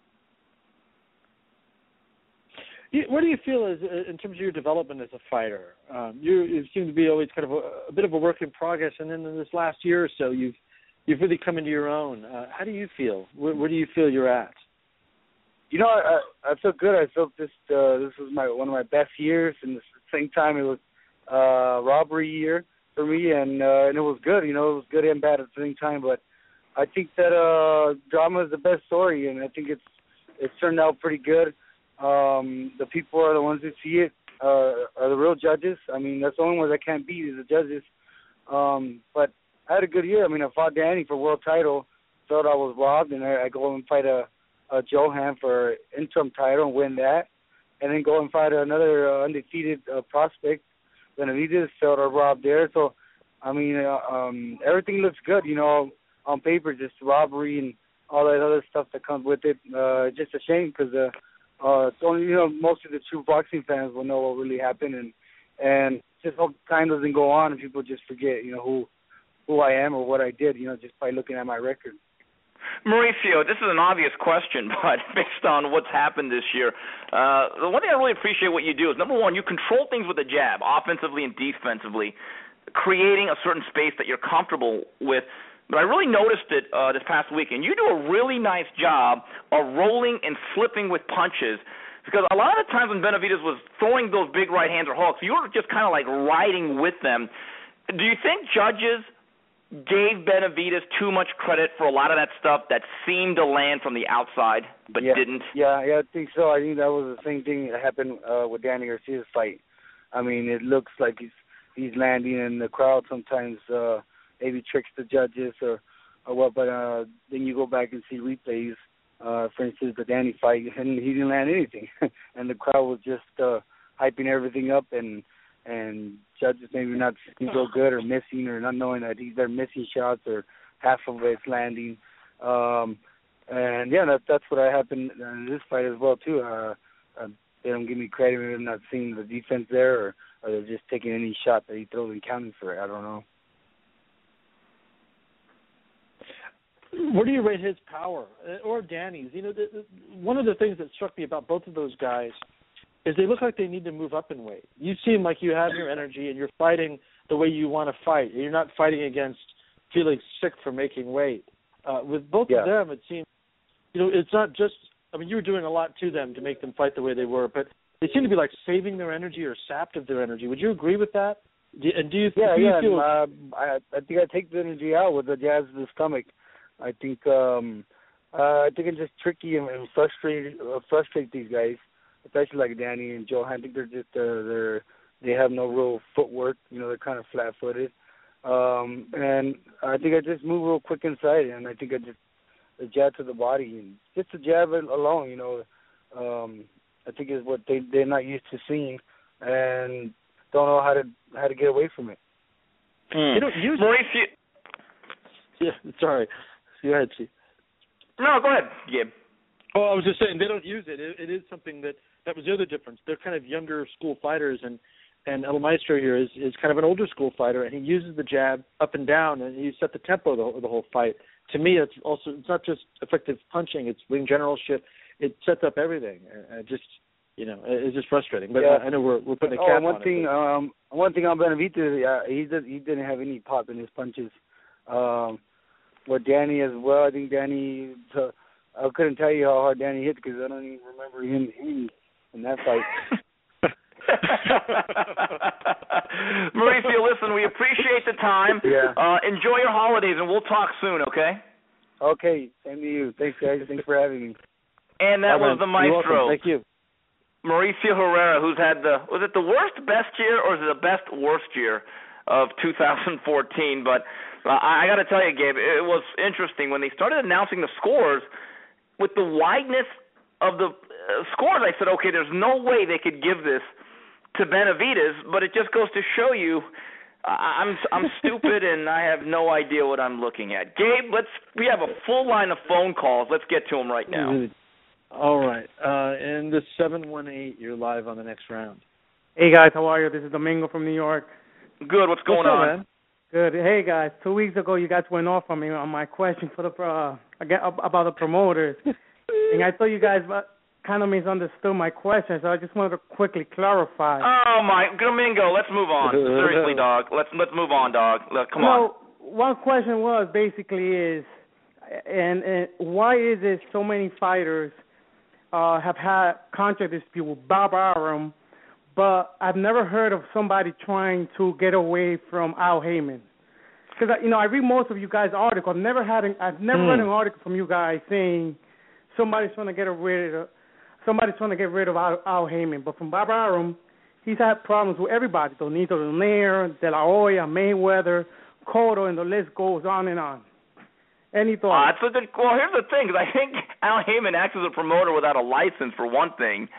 What do you feel is in terms of your development as a fighter? Um, you, you seem to be always kind of a, a bit of a work in progress, and then in this last year or so, you've you've really come into your own. Uh, how do you feel? Where, where do you feel you're at? You know, I, I feel good. I felt this uh, this was my one of my best years, and at the same time, it was uh, robbery year for me, and uh, and it was good. You know, it was good and bad at the same time. But I think that uh, drama is the best story, and I think it's it's turned out pretty good. Um, the people are the ones who see it, uh, are the real judges. I mean, that's the only ones I can't beat is the judges. Um, but I had a good year. I mean, I fought Danny for world title, thought I was robbed, and I, I go and fight a, a Johan for interim title and win that, and then go and fight another uh, undefeated uh, prospect. Benavidez, felt I robbed there. So, I mean, uh, um, everything looks good, you know, on paper, just robbery and all that other stuff that comes with it. Uh, just a shame because uh, Uh, it's only, you know, most of the true boxing fans will know what really happened, and and just hope time doesn't go on and people just forget, you know, who who I am or what I did, you know, just by looking at my record. Mauricio, this is an obvious question, but based on what's happened this year, uh, the one thing I really appreciate what you do is, number one, you control things with a jab, offensively and defensively, creating a certain space that you're comfortable with. But I really noticed it uh, this past weekend. You do a really nice job of rolling and slipping with punches, because a lot of the times when Benavidez was throwing those big right hands or hooks, you were just kind of like riding with them. Do you think judges gave Benavidez too much credit for a lot of that stuff that seemed to land from the outside but yeah, didn't? Yeah, yeah, I think so. I think that was the same thing that happened uh, with Danny Garcia's fight. I mean, it looks like he's he's landing, and the crowd sometimes uh, maybe tricks the judges or or what. But uh, then you go back and see replays. Uh, for instance, the Danny fight, and he didn't land anything, and the crowd was just uh, hyping everything up, and and judges maybe not seeing so good or missing or not knowing that he's they're missing shots or half of it's landing. Um, and yeah, that, that's what happened in this fight as well too. Uh, uh, they don't give me credit for not seeing the defense there, or, or they're just taking any shot that he throws and counting for it. I don't know. Where do you rate his power, or Danny's? You know, the, the, one of the things that struck me about both of those guys is they look like they need to move up in weight. You seem like you have your energy and you're fighting the way you want to fight. You're not fighting against feeling sick for making weight. Uh, with both yeah. of them, it seems, you know, it's not just, I mean, you were doing a lot to them to make them fight the way they were, but they seem to be like saving their energy or sapped of their energy. Would you agree with that? Do, and do you, yeah, do you yeah, feel... uh, I, I think I take the energy out with the jabs to the stomach. I think um, uh, I think it's just tricky and, and frustrate uh, frustrate these guys, especially like Danny and Joe. I think they're just uh, they're they have no real footwork. You know, they're kind of flat-footed, um, and I think I just move real quick inside, and I think I just the jab to the body and just the jab alone. You know, um, I think is what they they're not used to seeing, and don't know how to how to get away from it. Mm. You don't use Mauricio. Yeah, sorry. Go ahead, Steve. No, go ahead, Gabe. Oh, I was just saying they don't use it. it. It is something that that was the other difference. They're kind of younger school fighters, and and El Maestro here is is kind of an older school fighter, and he uses the jab up and down, and he set the tempo of the, the whole fight. To me, it's also it's not just effective punching; it's ring generalship. It sets up everything. Uh, just you know, it's just frustrating. But yeah. I, I know we're we're putting a oh, cap one on thing, it. Um, one thing on Benavidez, uh, he did he didn't have any pop in his punches. Um, With Danny as well, I think Danny. Uh, I couldn't tell you how hard Danny hit because I don't even remember him hitting in that fight. Mauricio, listen, we appreciate the time. Yeah. Uh, enjoy your holidays, and we'll talk soon. Okay. Okay. Same to you. Thanks, guys. Thanks for having me. And that All was right, the you're maestro. welcome. Thank you. Mauricio Herrera, who's had the was it the worst best year or is it the best worst year of two thousand fourteen? But uh, I, I got to tell you, Gabe, it was interesting when they started announcing the scores with the wideness of the uh, scores. I said, okay, there's no way they could give this to Benavidez, but it just goes to show you uh, I'm I'm stupid and I have no idea what I'm looking at. Gabe, let's we have a full line of phone calls. Let's get to them right now. All right. Uh, and the seven one eight, you're live on the next round. Hey, guys, how are you? This is Domingo from New York. Good. What's going What's up, on? Man? Good. Hey, guys, two weeks ago you guys went off on me on my question for the uh, about the promoters. And I thought you guys kind of misunderstood my question, so I just wanted to quickly clarify. Oh, my. Domingo, let's move on. Seriously, dog. Let's let's move on, dog. Come on. Well, one question was basically is, and, and why is it so many fighters Uh, have had contract dispute with Bob Arum, but I've never heard of somebody trying to get away from Al Heyman. Because you know, I read most of you guys' articles. I've never had, an, I've never mm. read an article from you guys saying somebody's trying to get rid of, somebody's trying to get rid of Al, Al Heyman. But from Bob Arum, he's had problems with everybody: Donito Donaire, De La Hoya, Mayweather, Cotto, and the list goes on and on. Any thoughts? Uh, the, well, here's the thing, because I think Al Heyman acts as a promoter without a license, for one thing.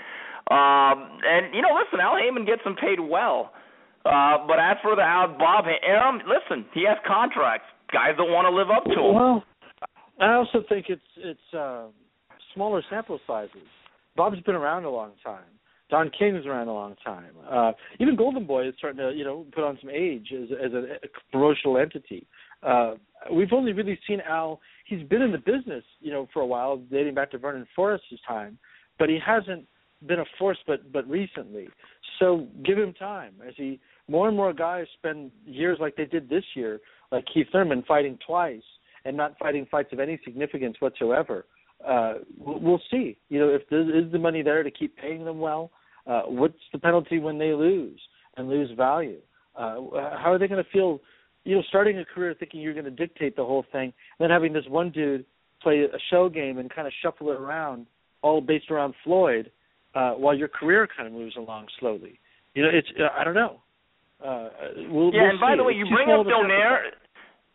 Um, and, you know, listen, Al Heyman gets him paid well. Uh, but as for the Al Bob Arum, listen, he has contracts. Guys don't want to live up to him. Well, I also think it's it's uh, smaller sample sizes. Bob's been around a long time. Don King's around a long time. Uh, even Golden Boy is starting to, you know, put on some age as, as a, a promotional entity. Uh, we've only really seen Al. He's been in the business, you know, for a while, dating back to Vernon Forrest's time, but he hasn't been a force, but but recently. So give him time. As he more and more guys spend years like they did this year, like Keith Thurman fighting twice and not fighting fights of any significance whatsoever. Uh, we'll, we'll see. You know, if there is the money there to keep paying them well. Uh, what's the penalty when they lose and lose value? Uh, how are they going to feel? You know, starting a career thinking you're going to dictate the whole thing, and then having this one dude play a shell game and kind of shuffle it around, all based around Floyd, uh, while your career kind of moves along slowly. You know, it's uh, I don't know. Uh, we'll, yeah, we'll and by see. the way, It's you too bring small up of a Donaire.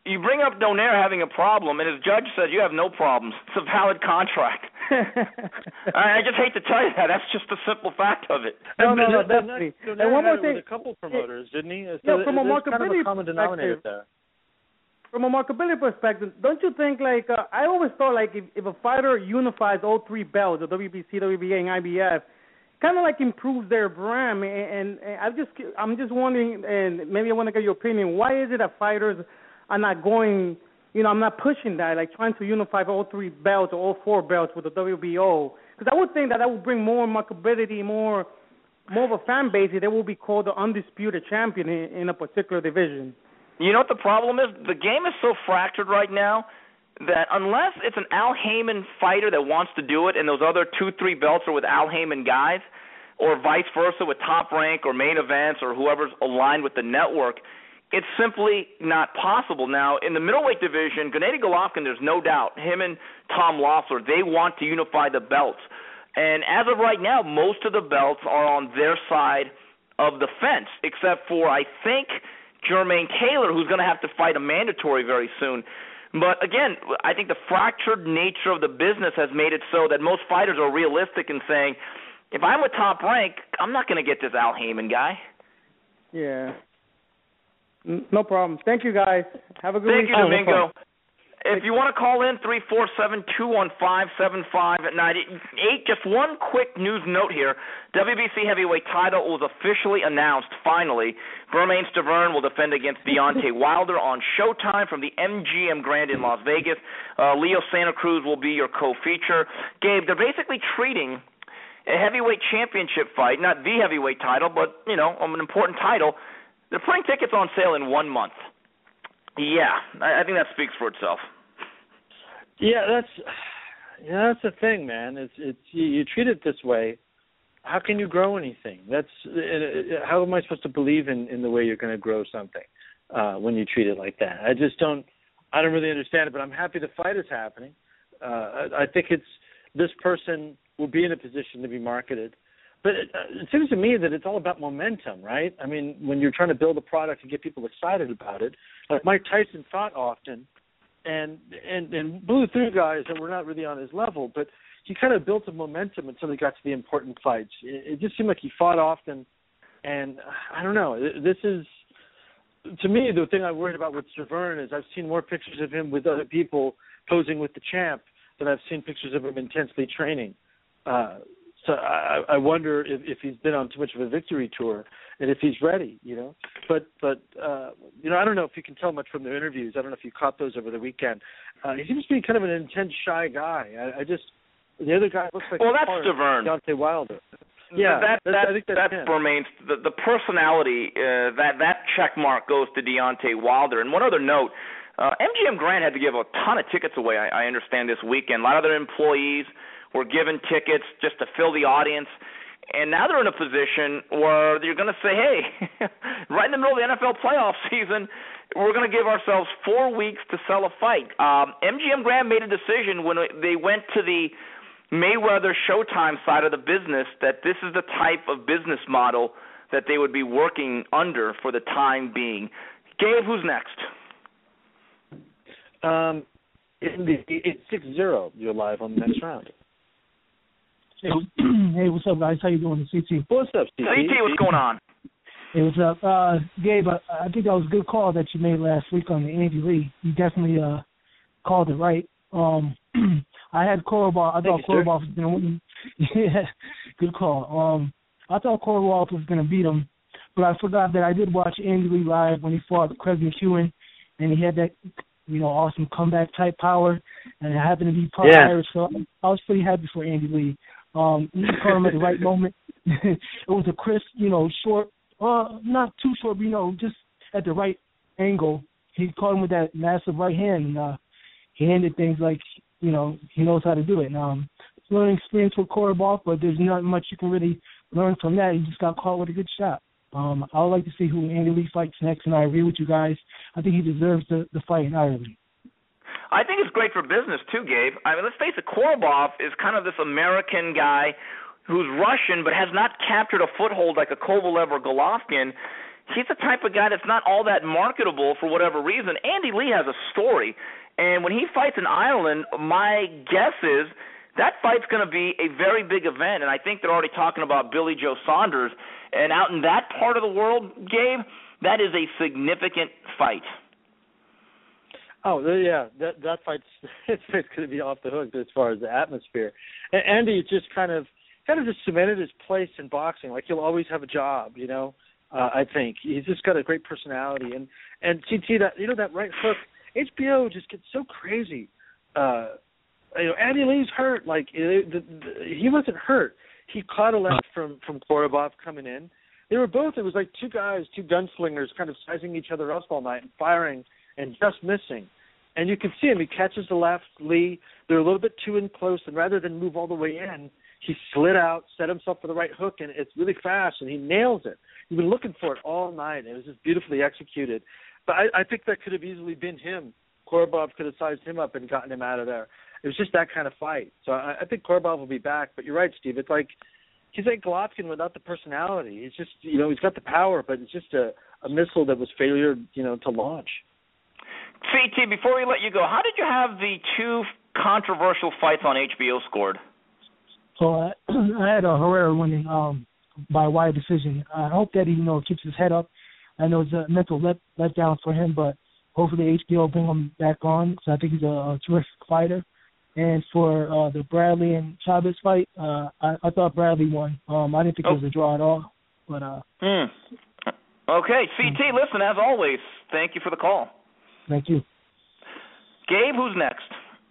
you bring up Donaire having a problem, and his judge says you have no problems. It's a valid contract. I, I just hate to tell you that. That's just the simple fact of it. No, no, no, and, definitely. And, and one more thing. thing. With a couple promoters, didn't he? So yeah, from a there's marketability kind of a common denominator there. From a marketability perspective, don't you think, like, uh, I always thought, like, if, if a fighter unifies all three belts, the W B C, W B A, and I B F, kind of, like, improves their brand, and, and, and I just, I'm just wondering, and maybe I want to get your opinion, why is it that fighters are not going, you know, I'm not pushing that, like, trying to unify all three belts or all four belts with the W B O? Because I would think that that would bring more marketability, more, more of a fan base if they will be called the undisputed champion in, in a particular division. You know what the problem is? The game is so fractured right now that unless it's an Al Heyman fighter that wants to do it and those other two, three belts are with Al Heyman guys, or vice versa with Top Rank or Main Events or whoever's aligned with the network, it's simply not possible. Now, in the middleweight division, Gennady Golovkin, there's no doubt, him and Tom Loeffler, they want to unify the belts. And as of right now, most of the belts are on their side of the fence, except for, I think, Jermaine Taylor, who's going to have to fight a mandatory very soon. But again, I think the fractured nature of the business has made it so that most fighters are realistic in saying, if I'm with Top Rank, I'm not going to get this Al Heyman guy. Yeah. No problem. Thank you, guys. Have a good Thank week. you, Domingo. If you want to call in, three four seven, two one five, seven five nine eight. Just one quick news note here. W B C heavyweight title was officially announced, finally. Bermane Stiverne will defend against Deontay Wilder on Showtime from the M G M Grand in Las Vegas. Uh, Leo Santa Cruz will be your co-feature. Gabe, they're basically treating a heavyweight championship fight, not the heavyweight title, but, you know, an important title. They're putting tickets on sale in one month. Yeah, I, I think that speaks for itself. Yeah, that's yeah, that's the thing, man. It's it's you, you treat it this way. How can you grow anything? That's uh, how am I supposed to believe in, in the way you're going to grow something uh, when you treat it like that? I just don't. I don't really understand it, but I'm happy the fight is happening. Uh, I, I think it's this person will be in a position to be marketed. But it, uh, it seems to me that it's all about momentum, right? I mean, when you're trying to build a product and get people excited about it, like Mike Tyson fought often. And, and and blew through guys that were not really on his level, but he kind of built a momentum until he got to the important fights. It, it just seemed like he fought often, and I don't know. This is, to me, the thing I'm worried about with Stiverne is I've seen more pictures of him with other people posing with the champ than I've seen pictures of him intensely training. Uh, so I, I wonder if, if he's been on too much of a victory tour and if he's ready, you know. But, but uh, you know, I don't know if you can tell much from the interviews. I don't know if you caught those over the weekend. Uh, he seems to be kind of an intense, shy guy. I, I just, the other guy looks like well, that's Stiverne. Deontay Wilder. Yeah, that, that's, that, I think that's, that's Bermane's, the, the personality, uh, that, that check mark goes to Deontay Wilder. And one other note, uh, M G M Grand had to give a ton of tickets away, I, I understand, this weekend. A lot of their employees were given tickets just to fill the audience. And now they're in a position where you're going to say, hey, right in the middle of the N F L playoff season, we're going to give ourselves four weeks to sell a fight. Um, M G M Grand made a decision when they went to the Mayweather Showtime side of the business that this is the type of business model that they would be working under for the time being. Gabe, who's next? Um, in the, it's six zero. You're live on the next round. Hey, hey, what's up, guys? How you doing? C T. What's up, C T? C T, what's going on? Hey, what's up? Uh, Gabe, I, I think that was a good call that you made last week on the Andy Lee. You definitely uh, called it right. Um, I had Korobov. I thought Korobov was going to win. Yeah, good call. Um, I thought Korobov was going to beat him, but I forgot that I did watch Andy Lee live when he fought Craig McEwen, and he had that, you know, awesome comeback type power, and it happened to be part yeah. Irish, so I was pretty happy for Andy Lee. Um, he caught him at the right moment. It was a crisp, you know, short, uh, not too short, but, you know, just at the right angle. He caught him with that massive right hand, and uh, he handed things like, you know, he knows how to do it. And, um, it's a learning experience with Korobov, but there's not much you can really learn from that. He just got caught with a good shot. Um, I would like to see who Andy Lee fights next, and I agree with you guys. I think he deserves the, the fight in Ireland. I think it's great for business, too, Gabe. I mean, let's face it, Korobov is kind of this American guy who's Russian but has not captured a foothold like a Kovalev or Golovkin. he's the type of guy that's not all that marketable for whatever reason. Andy Lee has a story, and when he fights in Ireland, my guess is that fight's going to be a very big event, and I think they're already talking about Billy Joe Saunders. And out in that part of the world, Gabe, that is a significant fight. Oh, yeah, that that fight's it's going to be off the hook as far as the atmosphere. And Andy just kind of kind of just cemented his place in boxing. Like, he'll always have a job, you know. Uh, I think he's just got a great personality. And and C T, that you know that right hook, H B O just gets so crazy. Uh, you know, Andy Lee's hurt. Like it, the, the, he wasn't hurt. He caught a left from from Korobov coming in. They were both. It was like two guys, two gunslingers, kind of sizing each other up all night and firing and just missing. And you can see him. He catches the left, Lee. They're a little bit too in close, and rather than move all the way in, he slid out, set himself for the right hook, and it's really fast, and he nails it. He's been looking for it all night. It was just beautifully executed. But I, I think that could have easily been him. Korobov could have sized him up and gotten him out of there. It was just that kind of fight. So I, I think Korobov will be back. But you're right, Steve. It's like he's like Golovkin without the personality. He's just, you know, he's got the power, but it's just a, a missile that was failure, you know, to launch. C T, before we let you go, how did you have the two controversial fights on H B O scored? So I, I had a Herrera winning um, by wide decision. I hope that he, you know, keeps his head up. I know it's a mental let letdown for him, but hopefully H B O will bring him back on. So I think he's a, a terrific fighter. And for uh, the Bradley and Chavez fight, uh, I, I thought Bradley won. Um, I didn't think oh. it was a draw at all. But uh, hmm. Okay, C T, listen, as always, thank you for the call. Thank you. Gabe, who's next?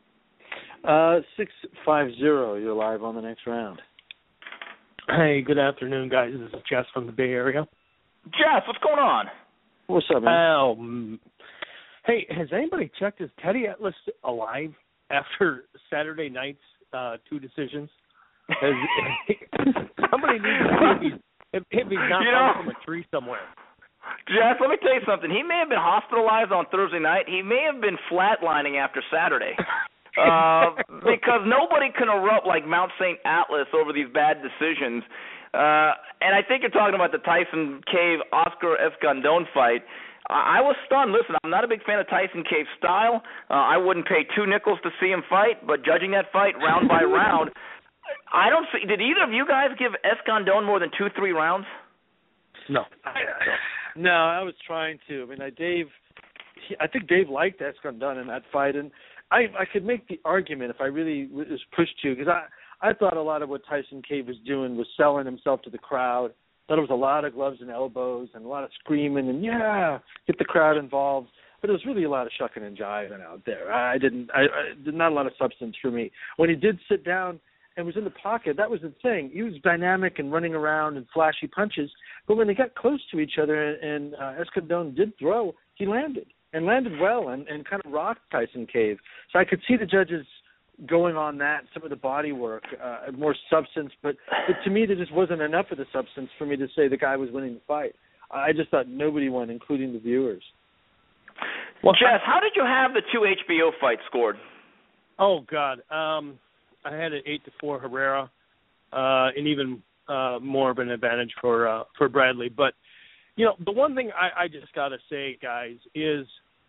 Uh, six five zero, you're live on the next round. Hey, good afternoon, guys. This is Jess from the Bay Area. Jess, what's going on? What's up, man? Um, hey, has anybody checked, is Teddy Atlas alive after Saturday night's uh, two decisions? Has, somebody needs to see if he's, if, if he's not you know, from a tree somewhere. Jess, let me tell you something. He may have been hospitalized on Thursday night. He may have been flatlining after Saturday. uh, because nobody can erupt like Mount Saint Atlas over these bad decisions. Uh, and I think you're talking about the Tyson Cave Oscar Escandon fight. I, I was stunned. Listen, I'm not a big fan of Tyson Cave's style. Uh, I wouldn't pay two nickels to see him fight, but judging that fight round by round, I don't see. Did either of you guys give Escandon more than two, three rounds? No. No, I was trying to. I mean, I Dave. He, I think Dave liked Escandon in that fight, and I I could make the argument if I really was pushed to, because I I thought a lot of what Tyson Cave was doing was selling himself to the crowd. Thought it was a lot of gloves and elbows and a lot of screaming and yeah, get the crowd involved. But it was really a lot of shucking and jiving out there. I didn't. I, I did not a lot of substance for me. When he did sit down and was in the pocket, that was the thing. He was dynamic and running around and flashy punches. But when they got close to each other and, and uh, Escandon did throw, he landed and landed well and, and kind of rocked Tyson Cave. So I could see the judges going on that, some of the body work, uh, more substance. But, but to me, there just wasn't enough of the substance for me to say the guy was winning the fight. I just thought nobody won, including the viewers. Well, Jess, how did you have the two H B O fights scored? Oh, God. Um, I had it eight to four Herrera, uh, and even uh, more of an advantage for uh, for Bradley. But, you know, the one thing I, I just got to say, guys, is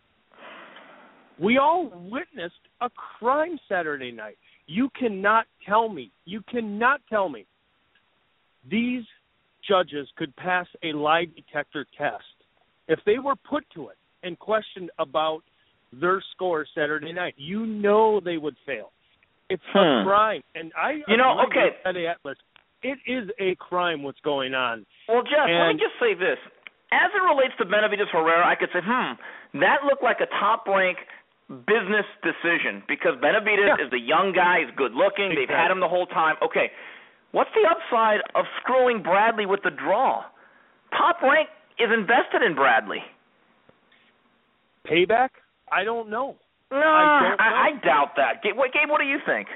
we all witnessed a crime Saturday night. You cannot tell me, you cannot tell me these judges could pass a lie detector test if they were put to it and questioned about their score Saturday night. You know they would fail. It's hmm. a crime, and I you know okay. Teddy Atlas. It is a crime what's going on. Well, Jeff, and, let me just say this: as it relates to Benavidez Herrera, I could say, hmm, that looked like a top-rank business decision because Benavidez yeah. is the young guy, he's good-looking, exactly. They've had him the whole time. Okay, what's the upside of screwing Bradley with the draw? Top Rank is invested in Bradley. Payback? I don't know. No, I, I, I doubt that. Gabe, what, Gabe, what do you think?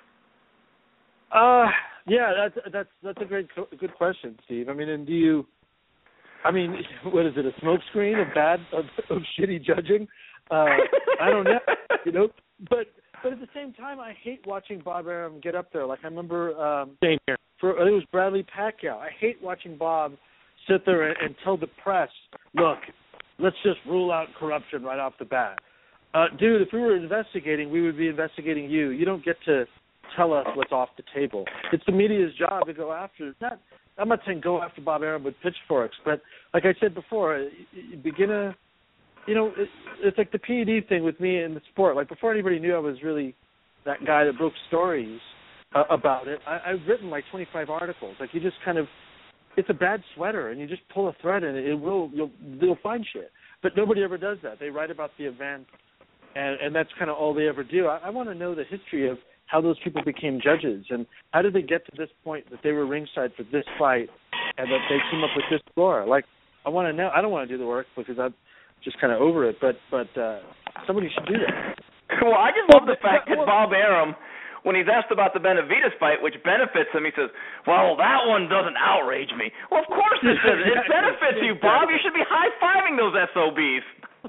Uh, yeah, that's that's that's a great good question, Steve. I mean, and do you? I mean, what is it? A smokescreen of bad of, of shitty judging? Uh, I don't know. You know, but but at the same time, I hate watching Bob Arum get up there. Like I remember, um, same here. For it was Bradley Pacquiao. I hate watching Bob sit there and, and tell the press, look, let's just rule out corruption right off the bat. Uh, dude, if we were investigating, we would be investigating you. You don't get to tell us what's off the table. It's the media's job to go after. Not, I'm not saying go after Bob Arum with pitchforks, but like I said before, you begin a, you know, it, it's like the P E D thing with me in the sport. Like before anybody knew I was really that guy that broke stories uh, about it, I, I've written like twenty-five articles. Like you just kind of, it's a bad sweater, and you just pull a thread, and it will, you'll, you'll find shit. But nobody ever does that. They write about the event. And, and that's kind of all they ever do. I, I want to know the history of how those people became judges and how did they get to this point that they were ringside for this fight and that they came up with this score. Like, I want to know. I don't want to do the work because I'm just kind of over it, but but uh, somebody should do that. Well, I just love the fact that Bob Arum, when he's asked about the Benavidez fight, which benefits him, he says, well, that one doesn't outrage me. Well, of course it doesn't. It benefits you, Bob. You should be high-fiving those S O Bs.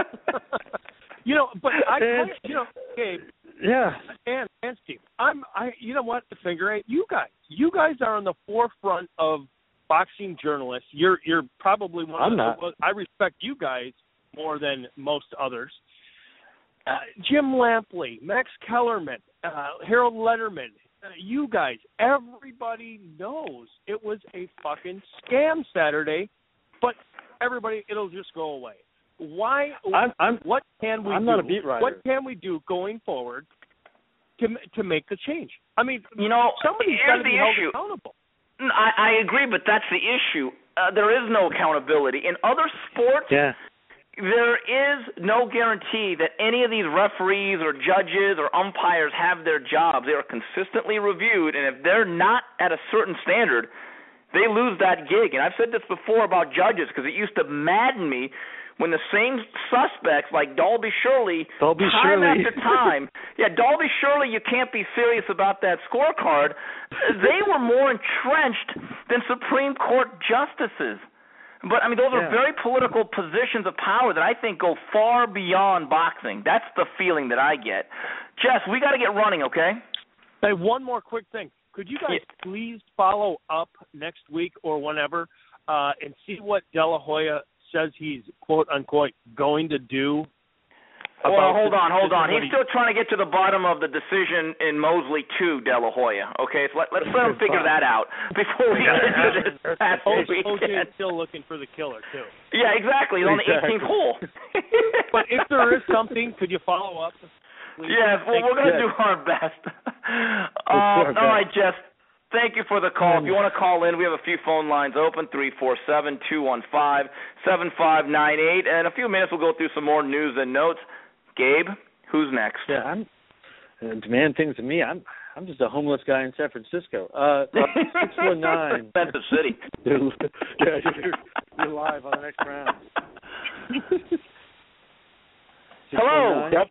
You know, but I, kind of, you know, Gabe, yeah, and and Steve, I'm, I, you know what, the figure eight, you guys, you guys are on the forefront of boxing journalists. You're, you're probably one. I'm of not. The, I respect you guys more than most others. Uh, Jim Lampley, Max Kellerman, uh, Harold Letterman, uh, you guys, everybody knows it was a fucking scam Saturday, but everybody, it'll just go away. Why? I'm, I'm, what can we? I'm do? not a beat writer. What can we do going forward to to make the change? I mean, you know, somebody's got to be held accountable. I, I agree, but that's the issue. Uh, there is no accountability in other sports. Yeah. There is no guarantee that any of these referees or judges or umpires have their jobs. They are consistently reviewed, and if they're not at a certain standard, they lose that gig. And I've said this before about judges because it used to madden me when the same suspects like Dalby Shirley, Dalby time Shirley. after time, yeah, Dalby Shirley, you can't be serious about that scorecard. They were more entrenched than Supreme Court justices. But, I mean, those yeah. are very political positions of power that I think go far beyond boxing. That's the feeling that I get. Jess, we got to get running, okay? Hey, one more quick thing. Could you guys yeah. please follow up next week or whenever uh, and see what De La Hoya says he's, quote-unquote, going to do? Well, hold on, hold on. He's still trying to get to the bottom of the decision in Mosley to De La Hoya, okay? So let, let's let him figure that out before we get into this past weekend. O J is still looking for the killer, too. Yeah, exactly. He's on the eighteenth hole. But if there is something, could you follow up? Please? Yes, well, we're going to do our best. Uh, all right, Jess. Thank you for the call. If you want to call in, we have a few phone lines open, three four seven, two one five, seven five nine eight. And in a few minutes, we'll go through some more news and notes. Gabe, who's next? Yeah, I'm uh, demand things of me. I'm I'm just a homeless guy in San Francisco. Uh, six one nine. Expensive city. yeah, you're, you're live on the next round. Hello. Yep.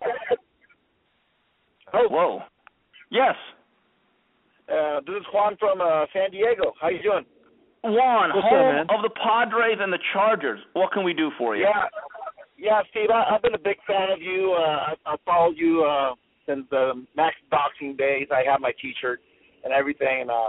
Oh, whoa. Yes. Uh, this is Juan from uh, San Diego. How you doing? Juan, What's home up, man? of the Padres and the Chargers. What can we do for you? Yeah, yeah, Steve. I, I've been a big fan of you. Uh, I, I followed you uh, since the Max Boxing days. I have my T-shirt and everything. Um,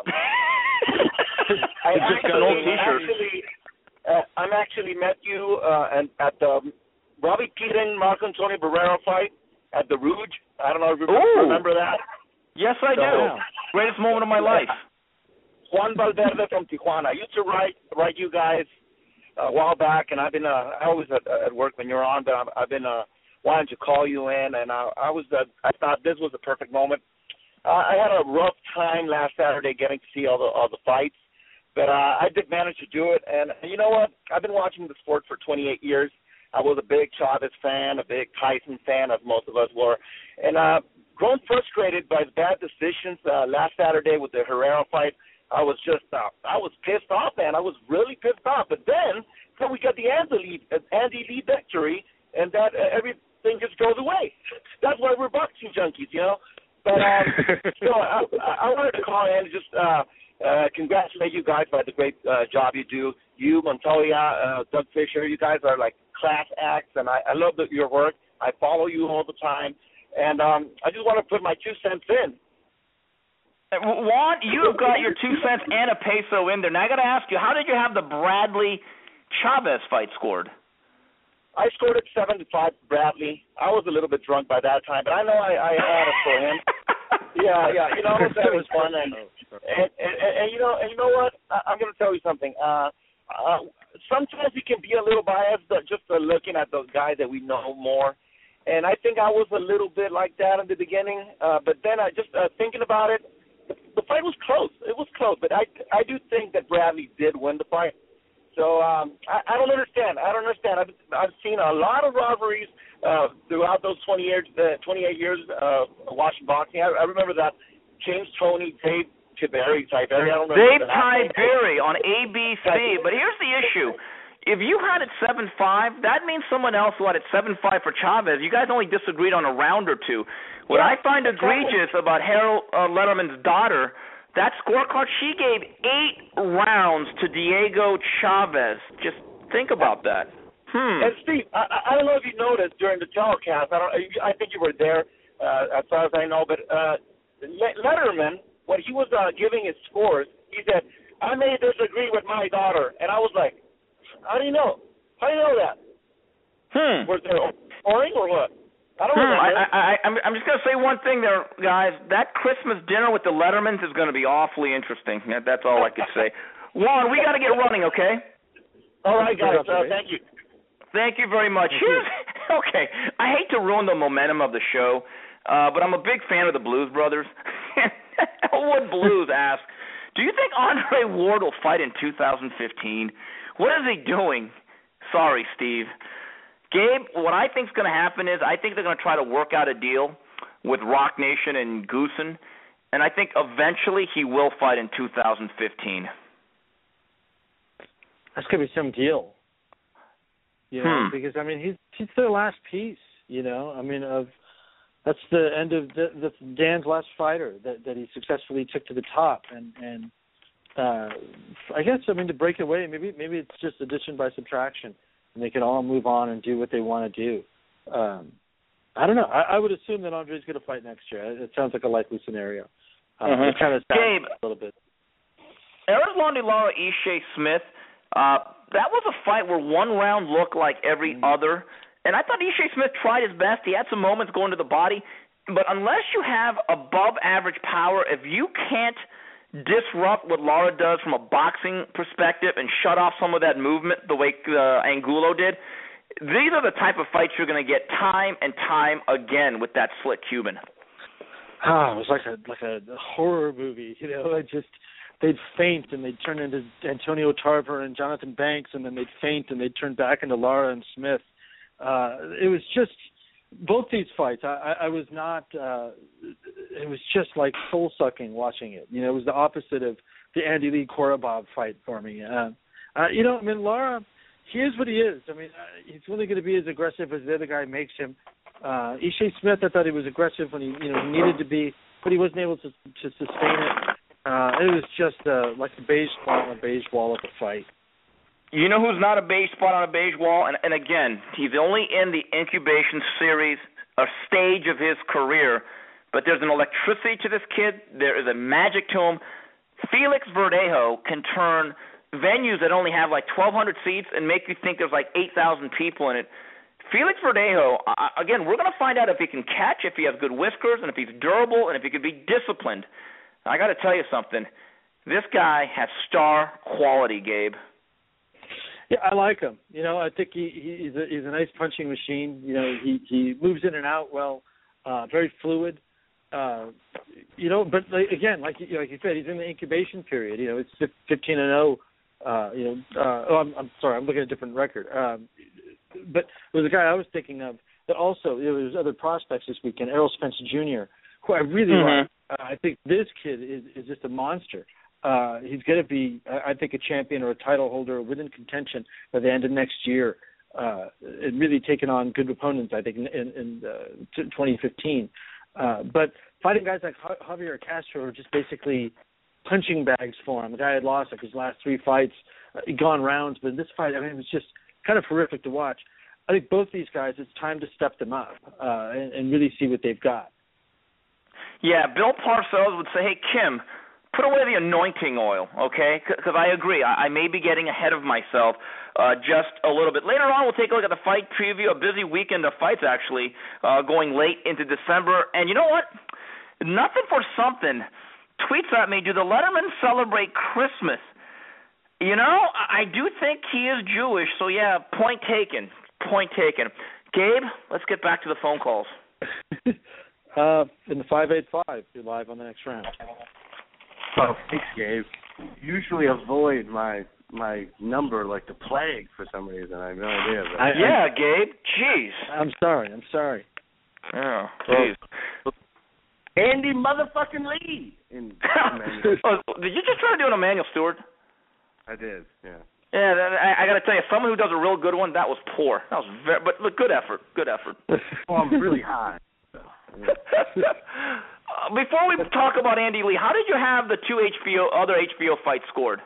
I It's just got an old T-shirt. Actually, uh, I'm actually met you uh, and at the Robbie Keaton Marco Antonio Barrero fight at the Rouge. I don't know if you Ooh. remember that. Yes, I So, do. Greatest moment of my life. Juan Valverde from Tijuana. I used to write write you guys a while back, and I've been uh, I always at, at work when you're on, but I've, I've been uh, wanting to call you in, and I, I was uh, I thought this was the perfect moment. Uh, I had a rough time last Saturday getting to see all the all the fights, but uh, I did manage to do it. And you know what? I've been watching the sport for twenty-eight years. I was a big Chavez fan, a big Tyson fan, as most of us were, and uh, grown frustrated by the bad decisions uh, last Saturday with the Herrera fight. I was just, uh, I was pissed off, man. I was really pissed off. But then, then we got the Andy Lee, uh, Andy Lee victory, and that uh, everything just goes away. That's why we're boxing junkies, you know. But um, so I, I wanted to call in and just uh, uh, congratulate you guys for the great uh, job you do. You, Montoya, uh, Doug Fisher, you guys are like class acts, and I, I love the, your work. I follow you all the time, and um, I just want to put my two cents in. Juan, you have got your two cents and a peso in there. Now, I got to ask you, how did you have the Bradley Chavez fight scored? I scored it seven to five. Bradley. I was a little bit drunk by that time, but I know I, I had it for him. Yeah, yeah. You know, I was having fun, and and, and, and, and you know, and you know what? I, I'm going to tell you something. Uh, uh, sometimes we can be a little biased, uh, just uh, looking at those guys that we know more. And I think I was a little bit like that in the beginning, uh, but then I just uh, thinking about it, the fight was close. It was close, but I I do think that Bradley did win the fight. So um, I, I don't understand. I don't understand. I've I've seen a lot of rivalries uh, throughout those twenty years, uh, twenty-eight years uh, watching boxing. I, I remember that James Toney, Dave Tiberi, Tiberi. I don't remember Dave Tiberi on A B C. But here's the issue. If you had it seven five, that means someone else who had it seven five for Chavez. You guys only disagreed on a round or two. What yeah, I find egregious exactly. about Harold uh, Letterman's daughter, that scorecard, she gave eight rounds to Diego Chavez. Just think about that. Hmm. And Steve, I, I don't know if you noticed during the telecast. I don't. I think you were there, uh, as far as I know. But uh, Letterman, when he was uh, giving his scores, he said, "I may disagree with my daughter," and I was like, how do you know? How do you know that? Hmm. Was there scoring or what? I don't hmm. know. I, I, I, I'm just going to say one thing there, guys. That Christmas dinner with the Lettermans is going to be awfully interesting. That's all I could say. Juan, we got to get running, okay? All right, guys. Uh, thank you. Thank you very much. Here's, okay, I hate to ruin the momentum of the show, uh, but I'm a big fan of the Blues Brothers. Elwood Blues asks, do you think Andre Ward will fight in two thousand fifteen? What is he doing? Sorry, Steve. Gabe, what I think is going to happen is I think they're going to try to work out a deal with Rock Nation and Goosen, and I think eventually he will fight in two thousand fifteen. That's going to be some deal. You know, hmm. because, I mean, he's he's their last piece, you know. I mean, of that's the end of the, that's Dan's last fighter that, that he successfully took to the top, and, and Uh, I guess, I mean, to break away, maybe maybe it's just addition by subtraction, and they can all move on and do what they want to do. Um, I don't know. I, I would assume that Andre's going to fight next year. It sounds like a likely scenario. Uh, mm-hmm. It kind of Gabe, a little bit. Erislandy Lara Ishe Smith, uh, that was a fight where one round looked like every mm-hmm. other, and I thought Ishe Smith tried his best. He had some moments going to the body, but unless you have above average power, if you can't disrupt what Lara does from a boxing perspective and shut off some of that movement the way uh, Angulo did, these are the type of fights you're going to get time and time again with that slick Cuban. Ah, it was like a like a horror movie, you know. I just they'd faint and they'd turn into Antonio Tarver and Jonathan Banks, and then they'd faint and they'd turn back into Lara and Smith. Uh, it was just both these fights. I, I, I was not. Uh, it was just like soul sucking watching it. You know, it was the opposite of the Andy Lee Korobov fight for me. Uh, uh, you know, I mean, Lara, he is what he is. I mean, uh, he's only going to be as aggressive as the other guy makes him. Uh, Ishe Smith, I thought he was aggressive when he, you know, he needed to be, but he wasn't able to to sustain it. Uh, it was just uh, like a beige spot on a beige wall of a fight. You know who's not a beige spot on a beige wall? And, and again, he's only in the incubation series, a stage of his career, but there's an electricity to this kid. There is a magic to him. Felix Verdejo can turn venues that only have like twelve hundred seats and make you think there's like eight thousand people in it. Felix Verdejo, uh, again, we're going to find out if he can catch, if he has good whiskers, and if he's durable, and if he can be disciplined. I got to tell you something. This guy has star quality, Gabe. Yeah, I like him. You know, I think he, he's a he's a nice punching machine. You know, he he moves in and out well, uh, very fluid. Uh, you know, but like, again, like you, like you said, he's in the incubation period. You know, it's fifteen and zero. Uh, you know, uh, oh, I'm, I'm sorry, I'm looking at a different record. Um, but there was a guy I was thinking of that also. You know, there's other prospects this weekend. Errol Spence Junior, who I really mm-hmm. like. Uh, I think this kid is is just a monster. Uh, he's going to be, I think, a champion or a title holder within contention by the end of next year, uh, and really taking on good opponents, I think, in, in, in uh, twenty fifteen. Uh, but fighting guys like Javier Castro are just basically punching bags for him. The guy had lost like his last three fights, uh, gone rounds, but in this fight, I mean, it was just kind of horrific to watch. I think both these guys, it's time to step them up uh, and, and really see what they've got. Yeah, Bill Parcells would say, hey, Kim, put away the anointing oil, okay? Because I agree. I, I may be getting ahead of myself uh, just a little bit. Later on, we'll take a look at the fight preview, a busy weekend of fights, actually, uh, going late into December. And you know what? Nothing for something tweets at me, do the Letterman celebrate Christmas? You know, I do think he is Jewish, so yeah, point taken. Point taken. Gabe, let's get back to the phone calls. uh, in the five eight five, you're live on the next round. Oh, thanks, Gabe. Usually avoid my my number like the plague for some reason. I have no idea. But I, yeah, I, Gabe. Jeez. I'm sorry. I'm sorry. Oh, jeez. Well, Andy motherfucking Lee. In oh, did you just try to do an Emmanuel Stewart? I did. Yeah. Yeah, I, I got to tell you, someone who does a real good one, that was poor. That was very, but look, good effort. Good effort. Well, I'm really high. So, yeah. Uh, before we talk about Andy Lee, how did you have the two H B O other H B O fights scored?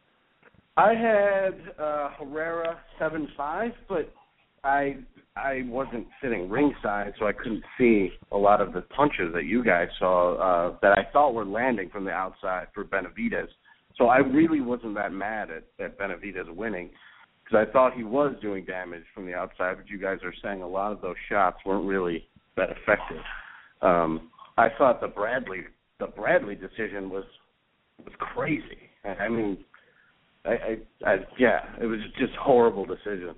I had uh, Herrera seven five, but I I wasn't sitting ringside, so I couldn't see a lot of the punches that you guys saw uh, that I thought were landing from the outside for Benavidez. So I really wasn't that mad at, at Benavidez winning because I thought he was doing damage from the outside, but you guys are saying a lot of those shots weren't really that effective. Um, I thought the Bradley the Bradley decision was was crazy. I mean, I, I, I yeah, it was just a horrible decision.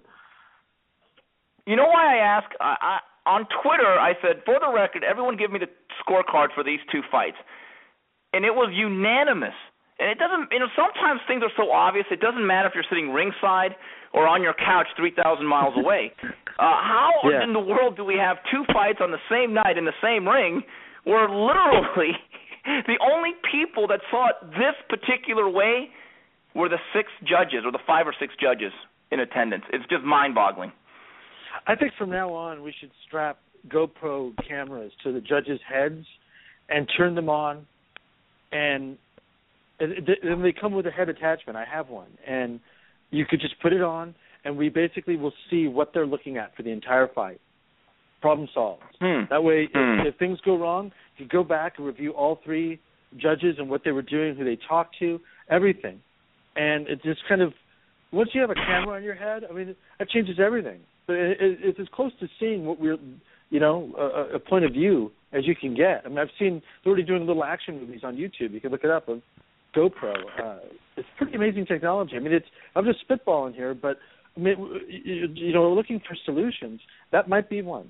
You know why I ask? I, I, on Twitter, I said, for the record, everyone give me the scorecard for these two fights, and it was unanimous. And it doesn't, you know, sometimes things are so obvious. It doesn't matter if you're sitting ringside or on your couch three thousand miles away. Uh, how yeah. in the world do we have two fights on the same night in the same ring where literally the only people that saw it this particular way were the six judges or the five or six judges in attendance? It's just mind-boggling. I think from now on we should strap GoPro cameras to the judges' heads and turn them on, and and they come with a head attachment. I have one, and you could just put it on, and we basically will see what they're looking at for the entire fight. Problem solved. Hmm. That way, hmm. if, if things go wrong, you go back and review all three judges and what they were doing, who they talked to, everything. And it just kind of, once you have a camera on your head, I mean, that changes everything. But it, it, it's as close to seeing what we're, you know, a, a point of view as you can get. I mean, I've seen, they're already doing little action movies on YouTube. You can look it up on GoPro. Uh, it's pretty amazing technology. I mean, it's, I'm just spitballing here, but I mean, you, you know, we're looking for solutions. That might be one.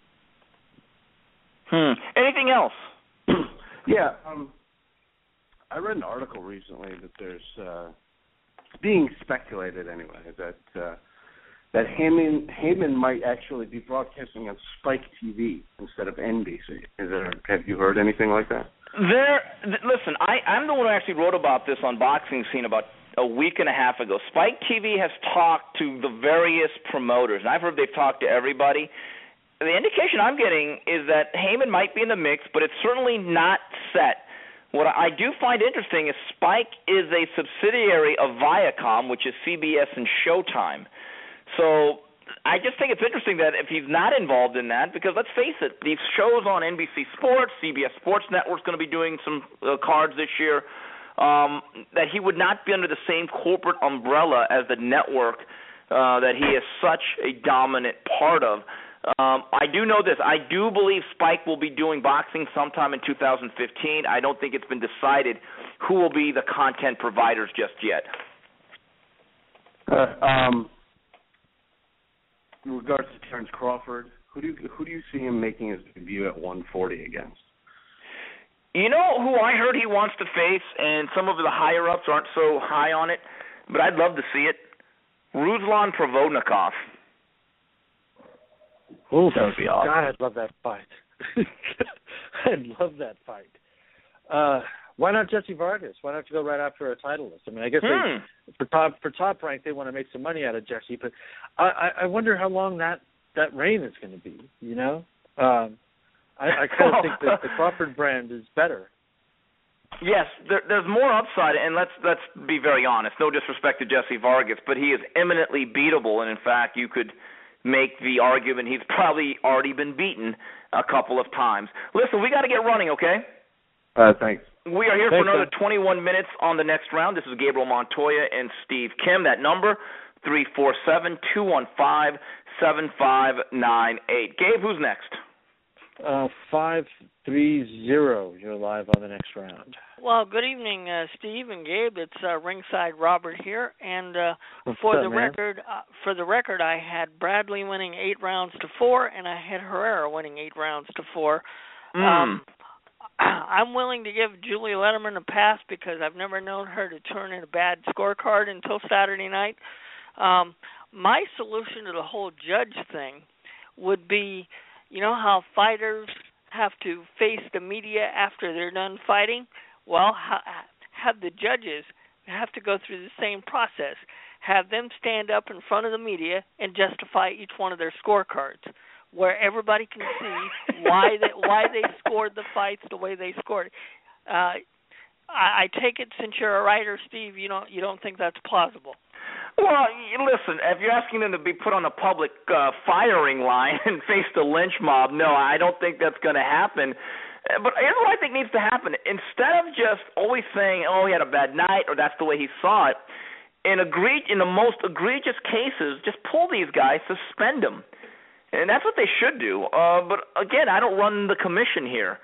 Hmm. Anything else? yeah. Um, I read an article recently that there's uh, being speculated anyway that uh, that Heyman Heyman might actually be broadcasting on Spike T V instead of N B C. Is there? Have you heard anything like that? There. Th- listen, I, I'm the one who actually wrote about this on Boxing Scene about a week and a half ago. Spike T V has talked to the various promoters, and I've heard they've talked to everybody. The indication I'm getting is that Heyman might be in the mix, but it's certainly not set. What I do find interesting is Spike is a subsidiary of Viacom, which is C B S and Showtime. So I just think it's interesting that if he's not involved in that, because let's face it, these shows on N B C Sports, C B S Sports Network's going to be doing some uh, cards this year, um, that he would not be under the same corporate umbrella as the network uh, that he is such a dominant part of. Um, I do know this. I do believe Spike will be doing boxing sometime in two thousand fifteen. I don't think it's been decided who will be the content providers just yet. Uh, um, in regards to Terrence Crawford, who do you, who do you see him making his debut at one forty against? You know who I heard he wants to face, and some of the higher-ups aren't so high on it, but I'd love to see it. Ruslan Provodnikov. Oh, that would be awesome. God, I'd love that fight. I'd love that fight. Uh, why not Jesse Vargas? Why not go right after a titleist? I mean, I guess hmm. they, for top for top rank, they want to make some money out of Jesse, but I, I wonder how long that, that reign is going to be. You know, um, I, I kind of think that the Crawford brand is better. Yes, there, there's more upside, and let's let's be very honest. No disrespect to Jesse Vargas, but he is eminently beatable, and in fact, you could make the argument he's probably already been beaten a couple of times. Listen, we got to get running, okay? Uh, thanks. We are here Thanks, for another man. twenty-one minutes on the next round. This is Gabriel Montoya and Steve Kim. That number, three four seven, two one five, seven five nine eight. Gabe, who's next? Uh, five three zero. You're live on the next round. Well, good evening, uh, Steve and Gabe. It's uh, Ringside Robert here, and uh, What's for up, the man? record, uh, for the record, I had Bradley winning eight rounds to four, and I had Herrera winning eight rounds to four. Mm. Um, I'm willing to give Julie Letterman a pass because I've never known her to turn in a bad scorecard until Saturday night. Um, my solution to the whole judge thing would be, you know how fighters have to face the media after they're done fighting? Well, ha- have the judges have to go through the same process. Have them stand up in front of the media and justify each one of their scorecards, where everybody can see why they, why they scored the fights the way they scored. Uh, I, I take it, since you're a writer, Steve, you don't you don't think that's plausible. Well, you listen, if you're asking them to be put on a public uh, firing line and face the lynch mob, no, I don't think that's going to happen. But here's what I think needs to happen. Instead of just always saying, oh, he had a bad night, or that's the way he saw it, in, egre- in the most egregious cases, just pull these guys, suspend them. And that's what they should do. Uh, but, again, I don't run the commission here.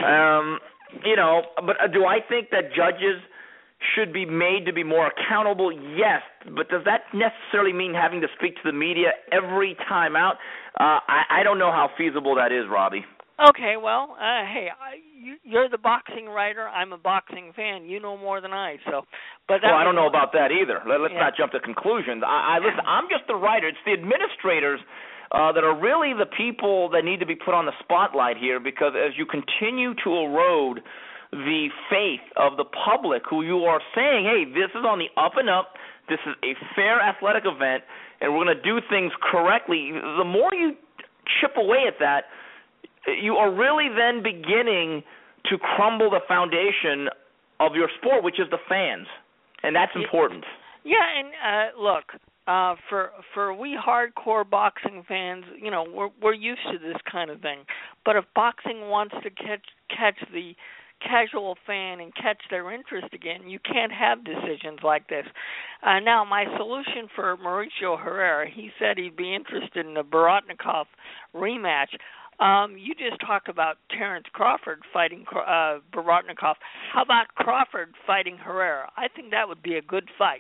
Um, you know, but uh, do I think that judges should be made to be more accountable? Yes. But does that necessarily mean having to speak to the media every time out? Uh, I, I don't know how feasible that is, Robbie. Okay, well, uh, hey, I, you, you're the boxing writer. I'm a boxing fan. You know more than I. So, but that well, I don't know one. about that either. Let, let's Yeah. not jump to conclusions. I, I listen. I'm just the writer. It's the administrators uh, that are really the people that need to be put on the spotlight here, because as you continue to erode the faith of the public, who you are saying, hey, this is on the up and up. This is a fair athletic event, and we're going to do things correctly. The more you chip away at that, you are really then beginning to crumble the foundation of your sport, which is the fans, and that's important. Yeah, and uh, look, uh, for for we hardcore boxing fans, you know, we're we're used to this kind of thing. But if boxing wants to catch catch the casual fan and catch their interest again, you can't have decisions like this. Uh, now, my solution for Mauricio Herrera, he said he'd be interested in a Borotnikov rematch. Um, you just talked about Terrence Crawford fighting uh, Borotnikov. How about Crawford fighting Herrera? I think that would be a good fight.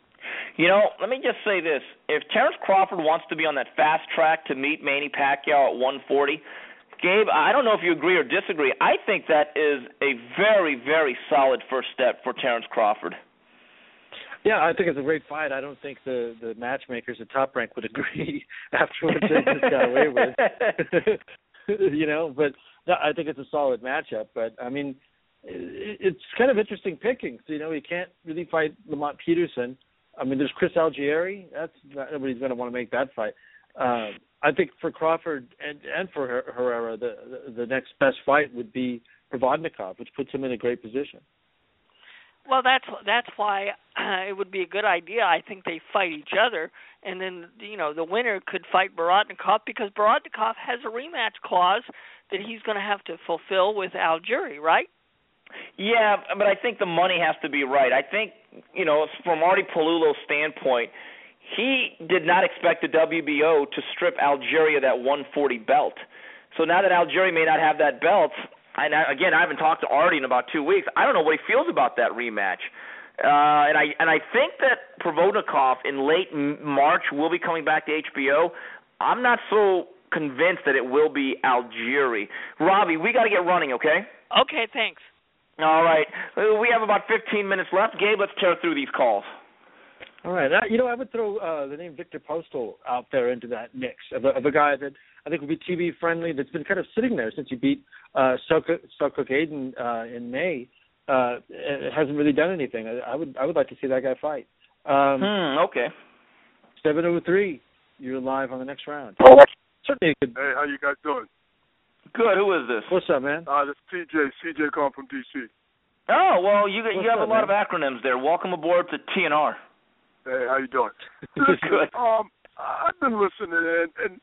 You know, let me just say this. If Terrence Crawford wants to be on that fast track to meet Manny Pacquiao at one forty, Gabe, I don't know if you agree or disagree. I think that is a very, very solid first step for Terrence Crawford. Yeah, I think it's a great fight. I don't think the, the matchmakers at Top Rank would agree after what they just got away with. you know, but no, I think it's a solid matchup. But, I mean, it, it's kind of interesting picking. So, you know, you can't really fight Lamont Peterson. I mean, there's Chris Algieri. That's not, nobody's going to want to make that fight. Um, I think for Crawford and, and for Her- Herrera, the, the the next best fight would be Provodnikov, which puts him in a great position. Well, that's that's why uh, it would be a good idea. I think they fight each other, and then you know the winner could fight Borotnikov, because Borotnikov has a rematch clause that he's going to have to fulfill with Algieri, right? Yeah, but I think the money has to be right. I think, you know, from Artie Palulo's standpoint, he did not expect the W B O to strip Algieri of that one forty belt. So now that Algieri may not have that belt, and I, again, I haven't talked to Artie in about two weeks. I don't know what he feels about that rematch. Uh, and I and I think that Provodnikov in late March will be coming back to H B O. I'm not so convinced that it will be Algieri. Robbie, we got to get running, okay? Okay, thanks. All right. We have about fifteen minutes left. Gabe, let's tear through these calls. All right. Uh, you know, I would throw uh, the name Victor Postal out there into that mix of a, of a guy that I think would be T V friendly, that's been kind of sitting there since he beat uh, Selçuk Aydin uh, in May. Uh, it hasn't really done anything. I, I would I would like to see that guy fight. Um, hmm, okay. seven oh three, you're live on the next round. Certainly a good. Hey, how you guys doing? Good. Who is this? What's up, man? Uh, this is T J. C J calling from D C. Oh, well, you you have up, a lot man? of acronyms there. Welcome aboard to T N R. Hey, how you doing? Good. Um, I've been listening, and, and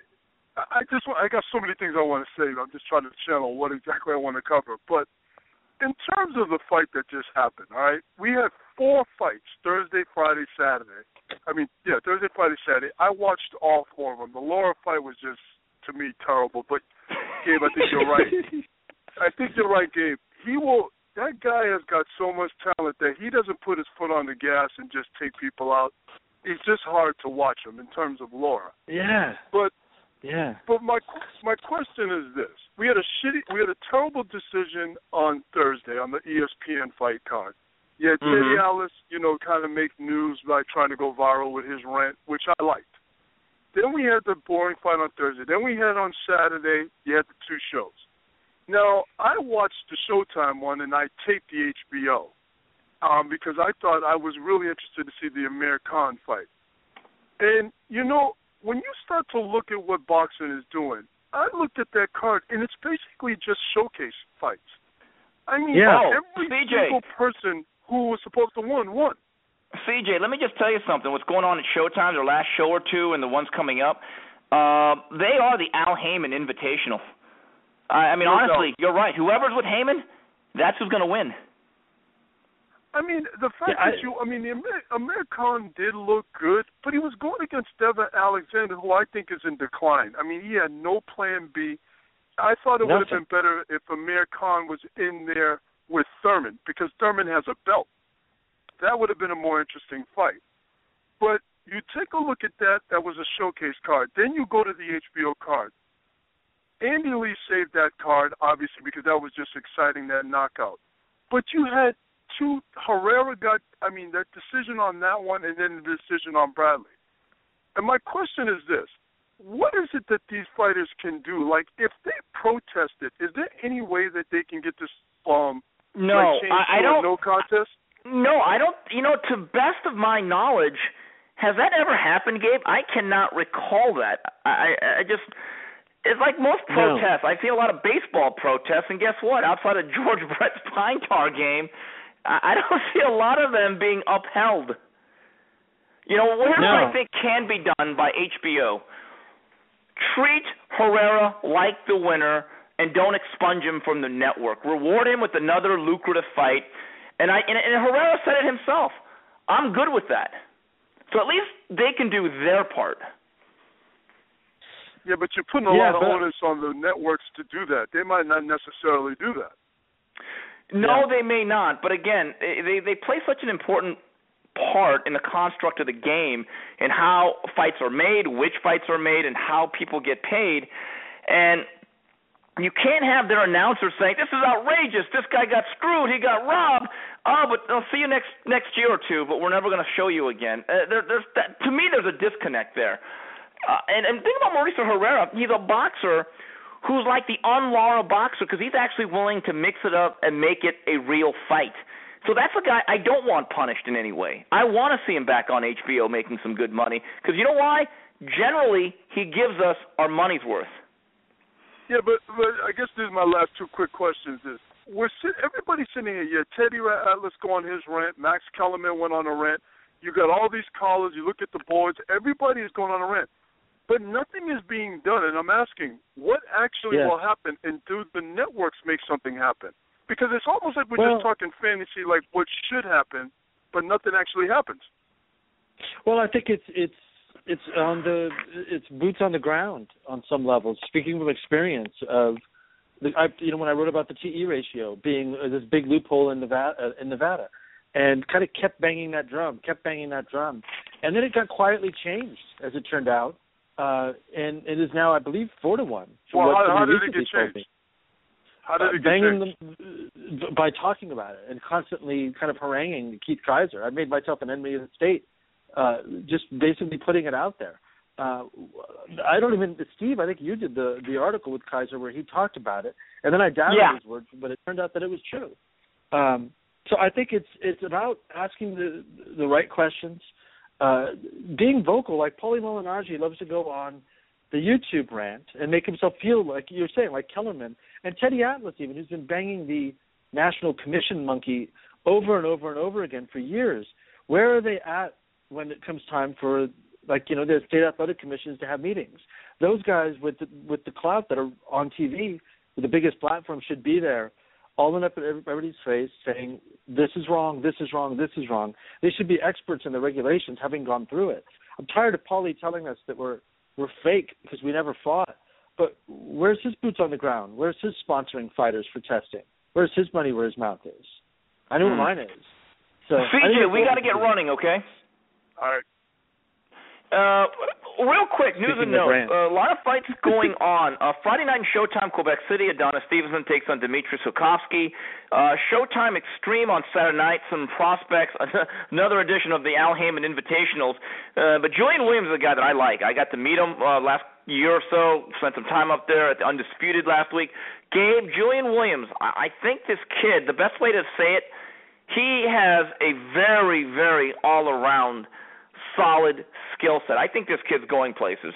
I just want, I got so many things I want to say. I'm just trying to channel what exactly I want to cover. But in terms of the fight that just happened, all right, we had four fights, Thursday, Friday, Saturday. I mean, yeah, Thursday, Friday, Saturday. I watched all four of them. The Laura fight was just, to me, terrible. But, Gabe, I think you're right. I think you're right, Gabe. He will. That guy has got so much talent that he doesn't put his foot on the gas and just take people out. It's just hard to watch him in terms of Laura. Yeah. But yeah. But my my question is this: we had a shitty, we had a terrible decision on Thursday on the E S P N fight card. Yeah, Teddy Mm-hmm. Atlas, you know, kind of make news by trying to go viral with his rant, which I liked. Then we had the boring fight on Thursday. Then we had on Saturday, you had the two shows. Now, I watched the Showtime one, and I taped the H B O um, because I thought I was really interested to see the Amir Khan fight. And, you know, when you start to look at what boxing is doing, I looked at that card, and it's basically just showcase fights. I mean, Yeah. every C J. single person who was supposed to win, won. C J, let me just tell you something. What's going on at Showtime, their last show or two, and the ones coming up, uh, they are the Al Heyman Invitational. I, I mean, No honestly, doubt. you're right. Whoever's with Heyman, that's who's going to win. I mean, the fact Yeah, I- that you, I mean, the Amir, Amir Khan did look good, but he was going against Devin Alexander, who I think is in decline. I mean, he had no plan B. I thought it would have Nothing. been better if Amir Khan was in there with Thurman, because Thurman has a belt. That would have been a more interesting fight. But you take a look at that, that was a showcase card. Then you go to the H B O card. Andy Lee saved that card, obviously, because that was just exciting, that knockout. But you had two, Herrera got, I mean, that decision on that one and then the decision on Bradley. And my question is this. What is it that these fighters can do? Like, if they protested, is there any way that they can get this um No, like changed I, I to a don't. no contest? No, I don't. You know, to best of my knowledge, has that ever happened, Gabe? I cannot recall that. I, I just, it's like most No. protests. I see a lot of baseball protests, and guess what? Outside of George Brett's Pine Tar game, I, I don't see a lot of them being upheld. You know, here's No. what I think can be done by H B O. Treat Herrera like the winner and don't expunge him from the network. Reward him with another lucrative fight. And I and, and Herrera said it himself. I'm good with that. So at least they can do their part. Yeah, but you're putting a Yeah, lot of but- onus on the networks to do that. They might not necessarily do that. No, Yeah. they may not. But again, they they play such an important part in the construct of the game and how fights are made, which fights are made, and how people get paid. And you can't have their announcers saying, "This is outrageous. This guy got screwed. He got robbed. Oh, but I'll see you next next year or two. But we're never going to show you again." Uh, there, there's that, to me, there's a disconnect there. Uh, and and think about Mauricio Herrera. He's a boxer who's like the un-Lara boxer because he's actually willing to mix it up and make it a real fight. So that's a guy I don't want punished in any way. I want to see him back on H B O making some good money because you know why? Generally, he gives us our money's worth. Yeah, but, but I guess these are my last two quick questions. Is we're sit, everybody's sitting here. Yeah, Teddy Atlas go on his rant. Max Kellerman went on a rant. You got all these callers. You look at the boards. Everybody is going on a rant. But nothing is being done, and I'm asking, what actually Yes. will happen, and do the networks make something happen? Because it's almost like we're Well- just talking fantasy, like what should happen, but nothing actually happens. Well, I think it's it's it's on the it's boots on the ground on some levels. Speaking from experience of, the, I, you know, when I wrote about the T E ratio being this big loophole in Nevada, uh, in Nevada, and kind of kept banging that drum, kept banging that drum, and then it got quietly changed, as it turned out, uh, and it is now, I believe, four to one. from Well, what how, how somebody did it recently get told me. changed? How did Uh, it get banging changed? them by talking about it and constantly kind of haranguing Keith Kaiser. I made myself an enemy of the state, uh, just basically putting it out there. Uh, I don't even, Steve, I think you did the the article with Kaiser where he talked about it, and then I doubted Yeah. his words, but it turned out that it was true. Um, so I think it's it's about asking the the right questions, uh, being vocal. Like Paulie Malignaggi loves to go on the YouTube rant and make himself feel like you're saying, like Kellerman and Teddy Atlas, even who's been banging the National Commission monkey over and over and over again for years. Where are they at when it comes time for, like, you know, the state athletic commissions to have meetings? Those guys with the, with the clout that are on T V, with the biggest platform, should be there all up in everybody's face saying, this is wrong, this is wrong, this is wrong. They should be experts in the regulations, having gone through it. I'm tired of Paulie telling us that we're we're fake because we never fought. But where's his boots on the ground? Where's his sponsoring fighters for testing? Where's his money where his mouth is? I know mm. where mine is. So C J, we got to get running, okay? All right. Uh, real quick, news and notes. Uh, a lot of fights going on. Uh, Friday night in Showtime, Quebec City, Adonis Stevenson takes on Dmitry Sukovsky. Uh, Showtime Extreme on Saturday night, some prospects, another edition of the Al Haymon Invitationals. Uh, but Julian Williams is a guy that I like. I got to meet him uh, last year or so, spent some time up there at the Undisputed last week. Gabe, Julian Williams, I, I think this kid, the best way to say it, he has a very, very all-around solid skill set. I think this kid's going places.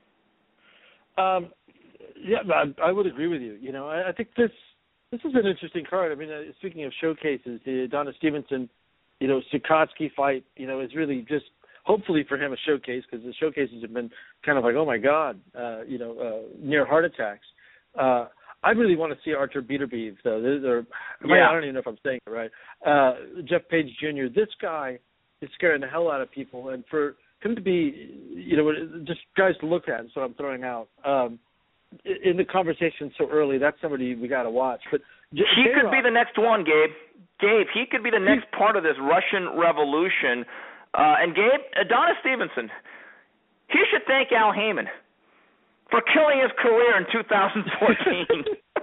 Um, yeah, I, I would agree with you. You know, I, I think this this is an interesting card. I mean, uh, speaking of showcases, the Adonis Stevenson, you know, Sukovsky fight, you know, is really just hopefully for him a showcase because the showcases have been kind of like, oh my God, uh, you know, uh, near heart attacks. Uh, I really want to see Artur Beterbiev, though. They're, yeah. I don't even know if I'm saying it right. Uh, Jeff Page Junior This guy is scaring the hell out of people, and for him to be, you know, just guys to look at is what I'm throwing out. Um, in the conversation so early, that's somebody we got to watch. But J- he J-Rock, could be the next one, Gabe. Gabe, he could be the next part of this Russian Revolution. Uh, and Gabe, Adonis Stevenson, he should thank Al Haymon for killing his career in two thousand fourteen.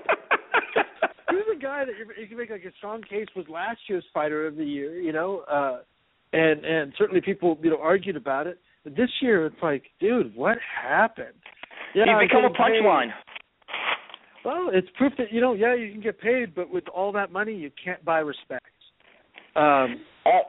He's a guy that you can make like a strong case was last year's Fighter of the Year, you know, uh, and and certainly people you know argued about it. But this year it's like, dude, what happened? Yeah, he's become a punchline. Well, it's proof that you know, yeah, you can get paid, but with all that money, you can't buy respect. Um, all,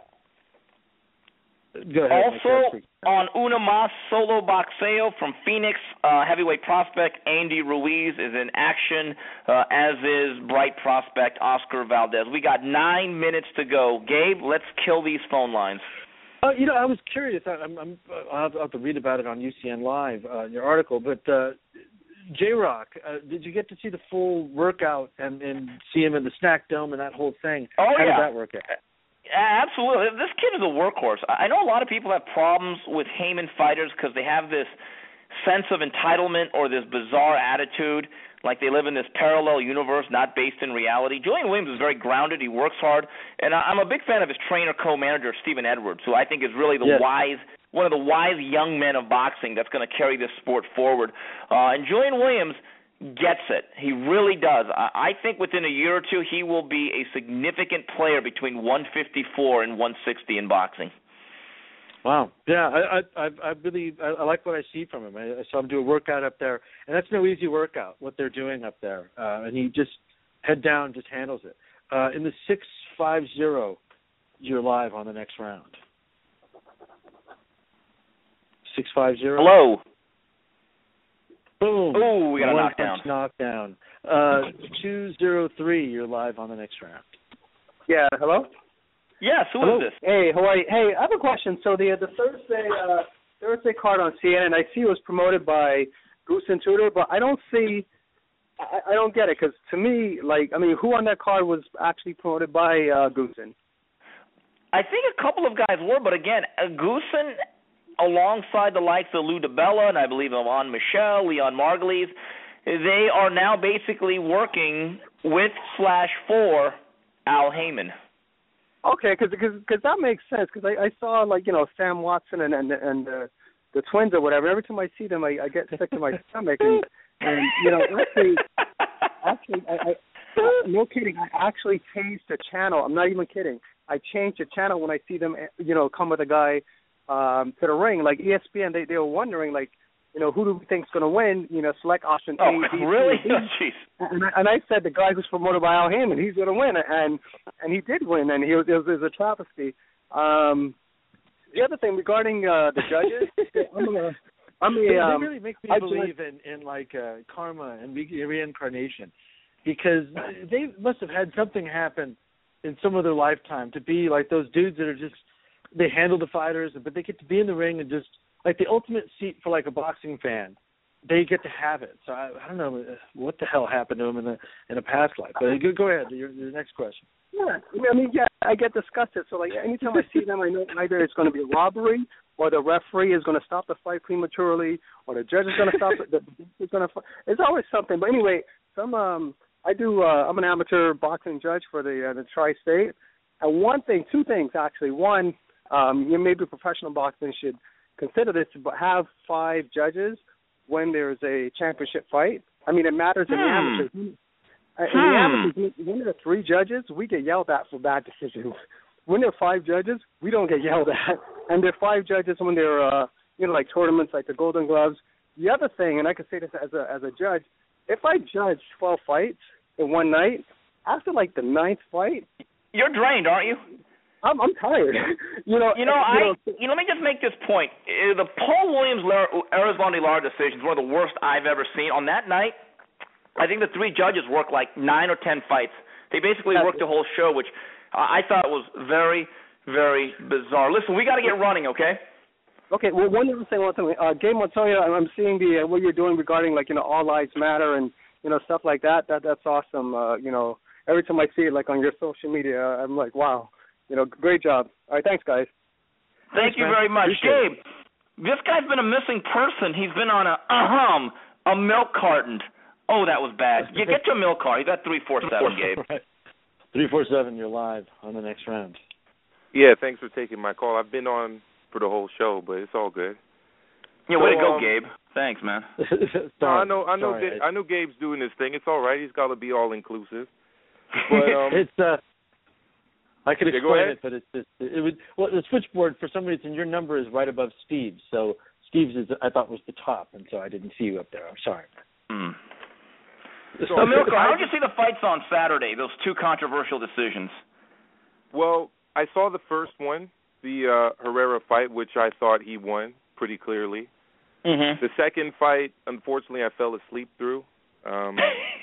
Go ahead, also on Una Mas Solo Boxeo from Phoenix, uh, heavyweight prospect Andy Ruiz is in action, uh, as is bright prospect Oscar Valdez. We got nine minutes to go. Gabe, let's kill these phone lines. Uh, you know, I was curious. I, I'm, I'm, I'll have to read about it on U C N Live, uh, in your article. But uh, J-Rock, uh, did you get to see the full workout and, and see him in the Snack Dome and that whole thing? Oh, How yeah. did that work out? Absolutely. This kid is a workhorse. I know a lot of people have problems with Haymon fighters because they have this sense of entitlement or this bizarre attitude, like they live in this parallel universe not based in reality. Julian Williams is very grounded. He works hard. And I'm a big fan of his trainer, co-manager, Stephen Edwards, who I think is really the yes. wise, one of the wise young men of boxing that's going to carry this sport forward. Uh, and Julian Williams gets it. He really does. I think within a year or two, he will be a significant player between one fifty-four and one sixty in boxing. Wow. Yeah, I I, I really I, I like what I see from him. I, I saw him do a workout up there, and that's no easy workout, what they're doing up there. Uh, and he just, head down, just handles it. Uh, in the six five zero, you're live on the next round. six five zero? Hello. Boom. Oh, we got a One knockdown. knockdown. Uh, two zero three, you're live on the next round. Yeah, hello? Yes, who hello? is this? Hey, Hawaii. Hey, I have a question. So the the Thursday uh, Thursday card on C N N, I see it was promoted by Goosen Tudor, but I don't see, I, I don't get it, because to me, like, I mean, who on that card was actually promoted by uh, Goosen? I think a couple of guys were, but again, uh, Goosen, alongside the likes of Lou DiBella and I believe Ivan Michel, Leon Margulies, they are now basically working with slash for Al Haymon. Okay, because because that makes sense. Because I, I saw like you know Sam Watson and and and uh, the twins or whatever. Every time I see them, I, I get sick to my stomach. And, and you know actually, actually, I, I, no kidding. I actually changed the channel. I'm not even kidding. I changed the channel when I see them. You know, come with a guy um, to the ring. Like E S P N, they they were wondering like. You know, who do we think is going to win? You know, select option A, oh, B, C, really? D. Oh, jeez. And, I, and I said the guy who's promoted by Al Haymon, he's going to win, and and he did win, and he was, it was, it was a travesty. Um, the other thing regarding uh, the judges, I'm gonna, I'm they, a, um, they really make me I believe in, in like uh, karma and re- reincarnation, because they must have had something happen in some of their lifetime to be like those dudes that are just they handle the fighters, but they get to be in the ring and just. Like the ultimate seat for like a boxing fan they get to have it. So I, I don't know what the hell happened to him in a in a past life. But go, go ahead. Your, your next question. Yeah, I mean, yeah, I get disgusted. So like anytime I see them, I know either it's going to be a robbery, or the referee is going to stop the fight prematurely, or the judge is going to stop it. The, it's going to. It's always something. But anyway, some um, I do. Uh, I'm an amateur boxing judge for the uh, the Tri-State. And one thing, two things actually. One, um, you maybe professional boxing should consider this, but have five judges when there's a championship fight. I mean, it matters in hmm. the amateurs. In hmm. the amateurs, when there are three judges, we get yelled at for bad decisions. When there are five judges, we don't get yelled at. And there are five judges when there are, uh, you know, like tournaments like the Golden Gloves. The other thing, and I can say this as a as a judge, if I judge twelve fights in one night, after like the ninth fight, you're drained, aren't you? I'm I'm tired. you know. You know, you I. Know, you know, let me just make this point. Uh, The Paul Williams Arizona Lara decision is one of the worst I've ever seen. On that night, I think the three judges worked like nine or ten fights. They basically worked the whole show, which I thought was very, very bizarre. Listen, we got to get running, okay? Okay. Well, one other thing, one thing. Uh, Gabe Montoya, I'm seeing the uh, what you're doing regarding like you know All Lives Matter and you know stuff like that. That that's awesome. Uh, you know, every time I see it like on your social media, I'm like, wow. You know, great job. All right, thanks, guys. Thank thanks, you man. very much. Appreciate Gabe, it. This guy's been a missing person. He's been on a, uh-hum, a milk carton. Oh, that was bad. You get your milk carton. You got three four seven, Gabe. Right. three four seven, you're live on the next round. Yeah, thanks for taking my call. I've been on for the whole show, but it's all good. Yeah, so, way to go, um, Gabe. Thanks, man. no, I know, I know, Sorry, I know. Gabe's doing his thing. It's all right. He's got to be all inclusive. But um, it's uh. I could yeah, explain it, but it's just it would well the switchboard for some reason your number is right above Steve's, so Steve's is I thought was the top, and so I didn't see you up there. I'm sorry. Mm. So, Milko, how did you see the fights on Saturday? Those two controversial decisions. Well, I saw the first one, the uh, Herrera fight, which I thought he won pretty clearly. Mm-hmm. The second fight, unfortunately, I fell asleep through. Um,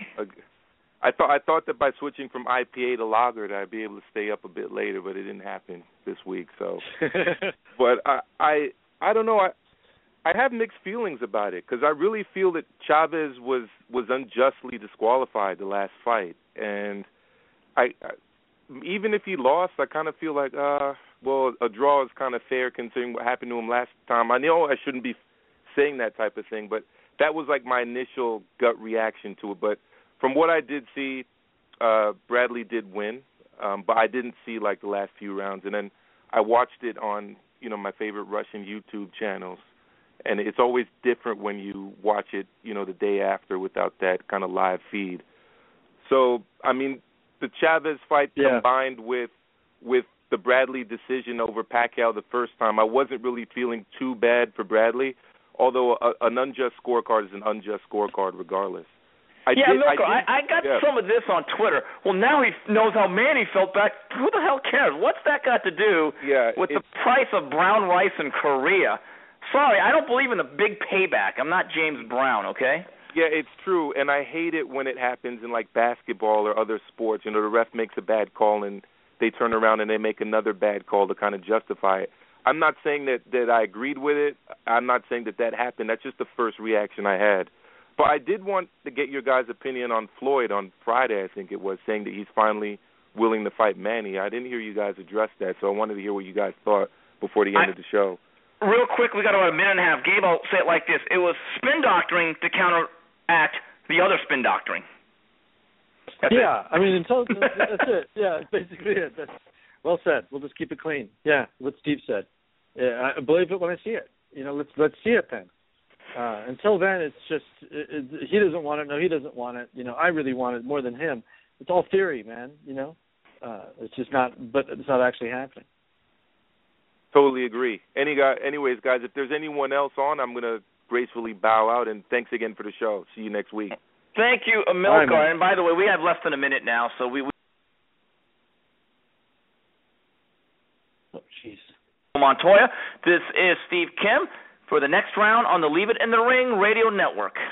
I thought I thought that by switching from I P A to lager that I'd be able to stay up a bit later, but it didn't happen this week. So, but I, I I don't know. I I have mixed feelings about it because I really feel that Chavez was was unjustly disqualified the last fight, and I, I even if he lost, I kind of feel like uh well a draw is kind of fair considering what happened to him last time. I know I shouldn't be saying that type of thing, but that was like my initial gut reaction to it, but. From what I did see, uh, Bradley did win, um, but I didn't see like the last few rounds. And then I watched it on, you know, my favorite Russian YouTube channels, and it's always different when you watch it, you know, the day after without that kind of live feed. So, I mean, the Chavez fight yeah. combined with with the Bradley decision over Pacquiao the first time, I wasn't really feeling too bad for Bradley, although a, an unjust scorecard is an unjust scorecard regardless. I yeah, did, Milko, I, did, I, I got yeah. some of this on Twitter. Well, now he knows how Manny felt back. Who the hell cares? What's that got to do yeah, with the price of brown rice in Korea? Sorry, I don't believe in the big payback. I'm not James Brown, okay? Yeah, it's true, and I hate it when it happens in, like, basketball or other sports. You know, the ref makes a bad call, and they turn around and they make another bad call to kind of justify it. I'm not saying that, that I agreed with it. I'm not saying that that happened. That's just the first reaction I had. But I did want to get your guys' opinion on Floyd on Friday, I think it was, saying that he's finally willing to fight Manny. I didn't hear you guys address that, so I wanted to hear what you guys thought before the end I, of the show. Real quick, we got about a minute and a half. Gabe, I'll say it like this. It was spin doctoring to counteract the other spin doctoring. That's yeah, it. I mean, until, that's it. Yeah, that's basically it. That's, well said. We'll just keep it clean. Yeah, what Steve said. Yeah, I believe it when I see it. You know, let's let's see it then. Uh, until then, it's just it, it, he doesn't want it. No, he doesn't want it. You know, I really want it more than him. It's all theory, man. You know, uh, it's just not. But it's not actually happening. Totally agree. Any guy, anyways, guys, if there's anyone else on, I'm gonna gracefully bow out. And thanks again for the show. See you next week. Thank you, Amilcar. Right, and by the way, we have less than a minute now, so we. we oh, jeez. Montoya. This is Steve Kim for the next round on the Leave It in the Ring Radio Network.